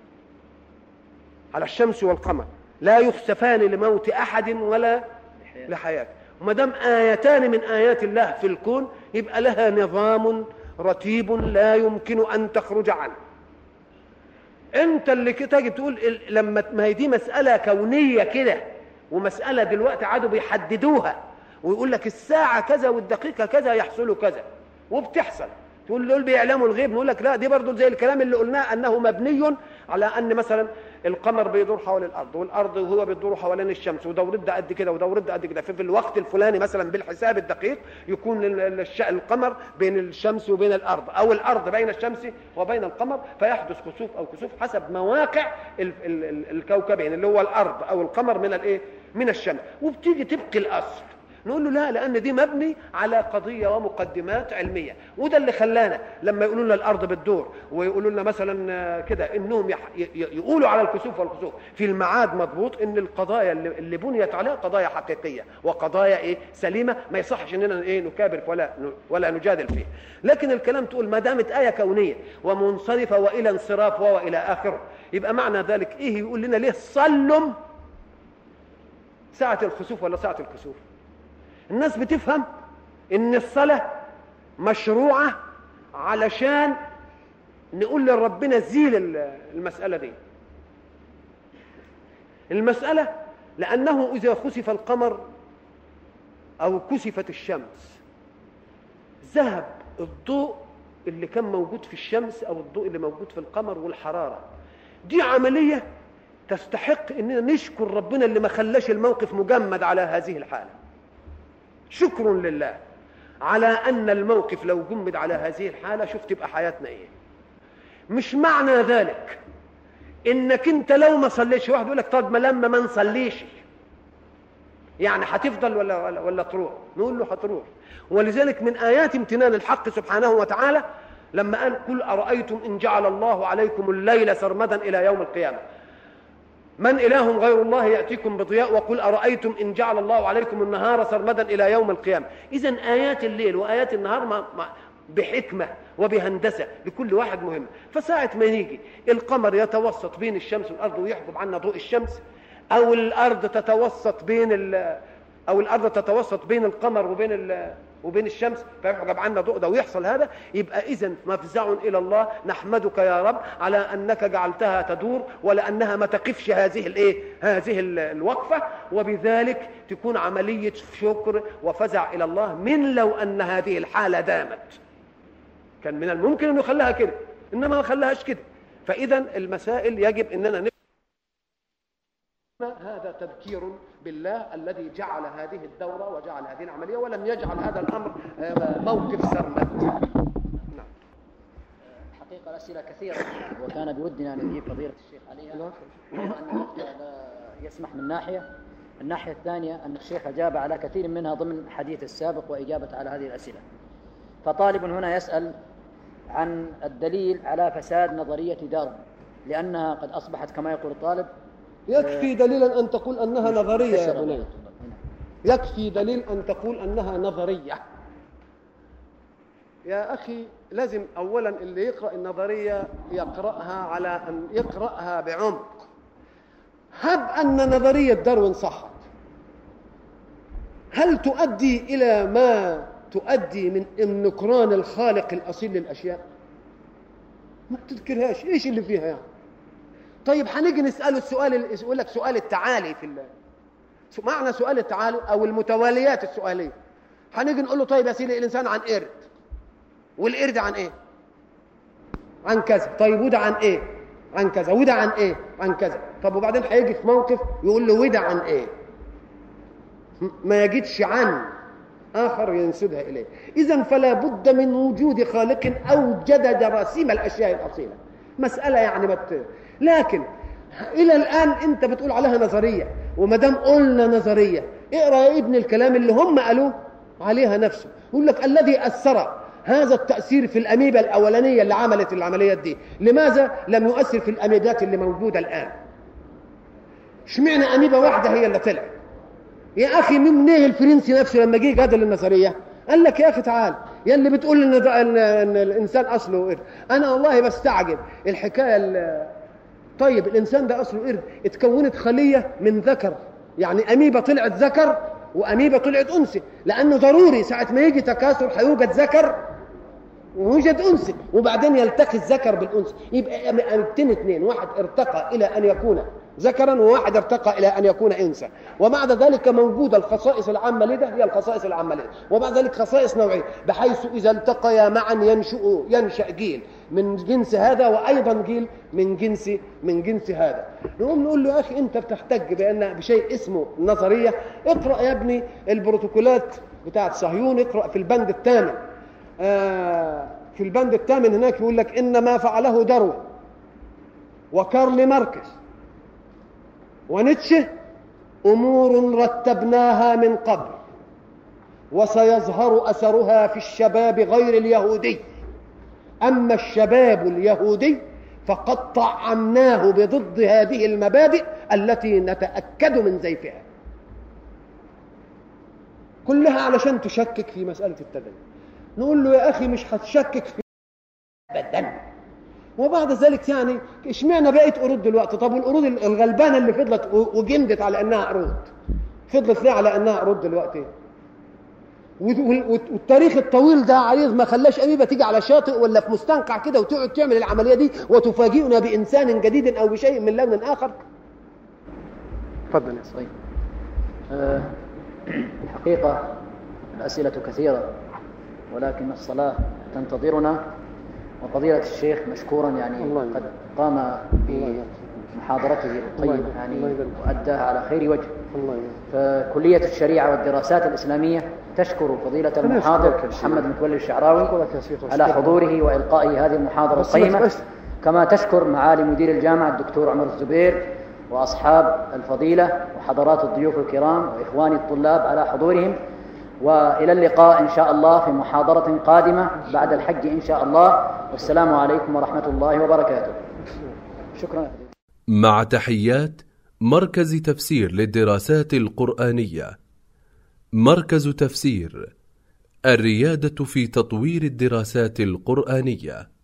على الشمس والقمر لا يخسفان لموت أحد ولا لحياته، وما دام آيتان من آيات الله في الكون يبقى لها نظام رتيب لا يمكن أن تخرج عنه. أنت اللي تجي تقول لما ما هي دي مسألة كونية كده، ومسألة دلوقتي عادوا بيحددوها ويقول لك الساعة كذا والدقيقة كذا يحصل كذا، وبتحصل. تقول دول بيعلموا الغيب، نقول لك لا، دي برضو زي الكلام اللي قلناه أنه مبني على أن مثلا القمر بيدور حول الأرض، والأرض وهو بيدور حوالين الشمس، ودورة ده قد كده ودورة ده قد كده، في الوقت الفلاني مثلا بالحساب الدقيق يكون القمر بين الشمس وبين الأرض، أو الأرض بين الشمس وبين القمر، فيحدث خسوف أو كسوف حسب مواقع الكوكبين اللي هو الأرض أو القمر من الشمس. وبتيجي تبقي الأصل، نقول له لا، لأن دي مبني على قضية ومقدمات علمية. وده اللي خلانا لما يقولوا لنا الأرض بتدور ويقولوا لنا مثلا كده إنهم يقولوا على الكسوف والكسوف في المعاد مضبوط، إن القضايا اللي بنيت عليها قضايا حقيقية وقضايا سليمة، ما يصحش إننا نكابر ولا نجادل فيه. لكن الكلام تقول ما دامت آية كونية ومنصرفة وإلى انصراف وإلى آخره، يبقى معنى ذلك إيه؟ يقول لنا ليه صلوا ساعة الخسوف ولا ساعة الكسوف؟ الناس بتفهم ان الصلاة مشروعة علشان نقول لربنا زيل المسألة دي. المسألة لأنه إذا خسف القمر أو كسفت الشمس ذهب الضوء اللي كان موجود في الشمس أو الضوء اللي موجود في القمر والحرارة. دي عملية تستحق إننا نشكر ربنا اللي ما خلاش الموقف مجمد على هذه الحالة. شكر لله على أن الموقف لو جمد على هذه الحالة، شوف تبقى حياتنا إيه. مش معنى ذلك إنك أنت لو ما صليتش، واحد يقول لك طب ما لما ما نصليش يعني هتفضل ولا تروح؟ نقول له هتروح. ولذلك من آيات امتنان الحق سبحانه وتعالى لما قال قل أرأيتم إن جعل الله عليكم الليل سرمدا إلى يوم القيامة من إله غير الله يأتيكم بضياء، وقل أرأيتم إن جعل الله عليكم النهار سرمدا إلى يوم القيامة. إذن آيات الليل وآيات النهار بحكمة وبهندسة، لكل واحد مهم. فساعة ما يجي القمر يتوسط بين الشمس والأرض ويحجب عنا ضوء الشمس، أو الأرض تتوسط بين القمر وبين الشمس فيحجب عنا ضوء ده ويحصل هذا، يبقى إذن مفزع إلى الله. نحمدك يا رب على أنك جعلتها تدور ولأنها ما تقفش هذه الوقفة، وبذلك تكون عملية شكر وفزع إلى الله. من لو أن هذه الحالة دامت كان من الممكن أن يخليها كده، إنما ما خلاهاش كده. فإذا المسائل يجب أننا هذا تذكير بالله الذي جعل هذه الدورة وجعل هذه العملية ولم يجعل هذا الأمر موقف سرمد. نعم. حقيقة الأسئلة كثيرة وكان بودنا أن نجيب فضيلة الشيخ عليها، أن الوقت لا يسمح من ناحية. الناحية الثانية أن الشيخ أجاب على كثير منها ضمن حديث السابق وإجابة على هذه الأسئلة. فطالب هنا يسأل عن الدليل على فساد نظرية داروين، لأنها قد أصبحت كما يقول الطالب يكفي دليلا أن تقول أنها نظرية يا بني، يكفي دليل أن تقول أنها نظرية. يا أخي لازم أولا اللي يقرأ النظرية يقرأها على أن يقرأها بعمق. هب أن نظرية داروين صحت، هل تؤدي إلى ما تؤدي من نكران الخالق الأصيل للأشياء؟ ما تذكرهاش، إيش اللي فيها يعني؟ طيب هنيجي نسأله السؤال، يقول لك سؤال التعالي في الله، معنى سؤال التعالي أو المتواليات السؤالية. هنيجي نقول له طيب يا سيدي الإنسان عن قرد، والقرد عن إيه؟ عن كذا. طيب وده عن إيه؟ عن كذا. وده عن إيه؟ عن كذا. طب وبعدين هيجي في موقف يقول له وده عن إيه؟ ما يجدش عن آخر ينسبها إليه. إذن فلا بد من وجود خالق أوجد جراثيم الأشياء الأصيلة. مسألة يعني لكن إلى الآن أنت بتقول عليها نظرية، وما دام قلنا نظرية اقرأ يا ابن الكلام اللي هم قالوه عليها نفسه. يقول لك الذي أثر هذا التأثير في الأميبا الأولانية اللي عملت العمليات دي، لماذا لم يؤثر في الأميبات اللي موجودة الآن؟ اشمعنى أميبا واحدة هي اللي طلعت؟ يا أخي من ايه الفرنسي نفسه لما جه جادل النظرية قال لك يا أخي تعال يا اللي بتقول إن الإنسان أصله قرد. أنا والله بستعجب الحكاية. طيب الإنسان ده أصله قرد، اتكونت خلية من ذكر، يعني أميبا طلعت ذكر وأميبا طلعت أنثى، لأنه ضروري ساعة ما يجي تكاثر هيوجد ذكر ويوجد أنثى، وبعدين يلتقي الذكر بالأنثى، يبقى أميبتين اثنين، واحد ارتقى إلى أن يكون ذكرا وواحد ارتقى إلى أن يكون أنثى. وبعد ذلك موجودة الخصائص العامة لده هي الخصائص العامة لده، وبعد ذلك خصائص نوعية، بحيث إذا التقيا معا ينشأ جيل من جنس هذا وأيضا جيل من جنس هذا. نقوم نقول له يا أخي أنت بتحتج بشيء اسمه نظرية. اقرأ يا ابني البروتوكولات بتاعت صهيون، اقرأ في البند الثامن. في البند الثامن هناك يقول لك إن ما فعله داروين وكارل ماركس ونيتشه أمور رتبناها من قبل وسيظهر أثرها في الشباب غير اليهودي. أما الشباب اليهودي فقد طعمناه بضد هذه المبادئ التي نتأكد من زيفها. كلها علشان تشكك في مسألة التدين. نقول له يا أخي مش هتشكك في أبدا. وبعد ذلك يعني اشمعنى بقت قرود دلوقتي؟ طب والقرود الغلبانة اللي فضلت وجمدت على أنها قرود فضلت ليه على أنها قرود دلوقتي؟ والتاريخ الطويل ده عريض ما خلاش أميبا تيجي على شاطئ ولا في مستنقع كده وتقعد تعمل العملية دي وتفاجئنا بإنسان جديد أو بشيء من لون آخر. تفضل يا صحيح. الحقيقة الأسئلة كثيرة ولكن الصلاة تنتظرنا، وفضيلة الشيخ مشكورا يعني قد قام بمحاضرته الطيبة يعني وأداها على خير وجه. فكلية الشريعة والدراسات الإسلامية تشكر فضيلة المحاضر محمد متولي الشعراوي على حضوره وإلقائه هذه المحاضرة القيمة، كما تشكر معالي مدير الجامعة الدكتور عمر الزبير وأصحاب الفضيلة وحضرات الضيوف الكرام وإخواني الطلاب على حضورهم. وإلى اللقاء إن شاء الله في محاضرة قادمة بعد الحج إن شاء الله، والسلام عليكم ورحمة الله وبركاته. شكرا. مع تحيات مركز تفسير للدراسات القرآنية. مركز تفسير الريادة في تطوير الدراسات القرآنية.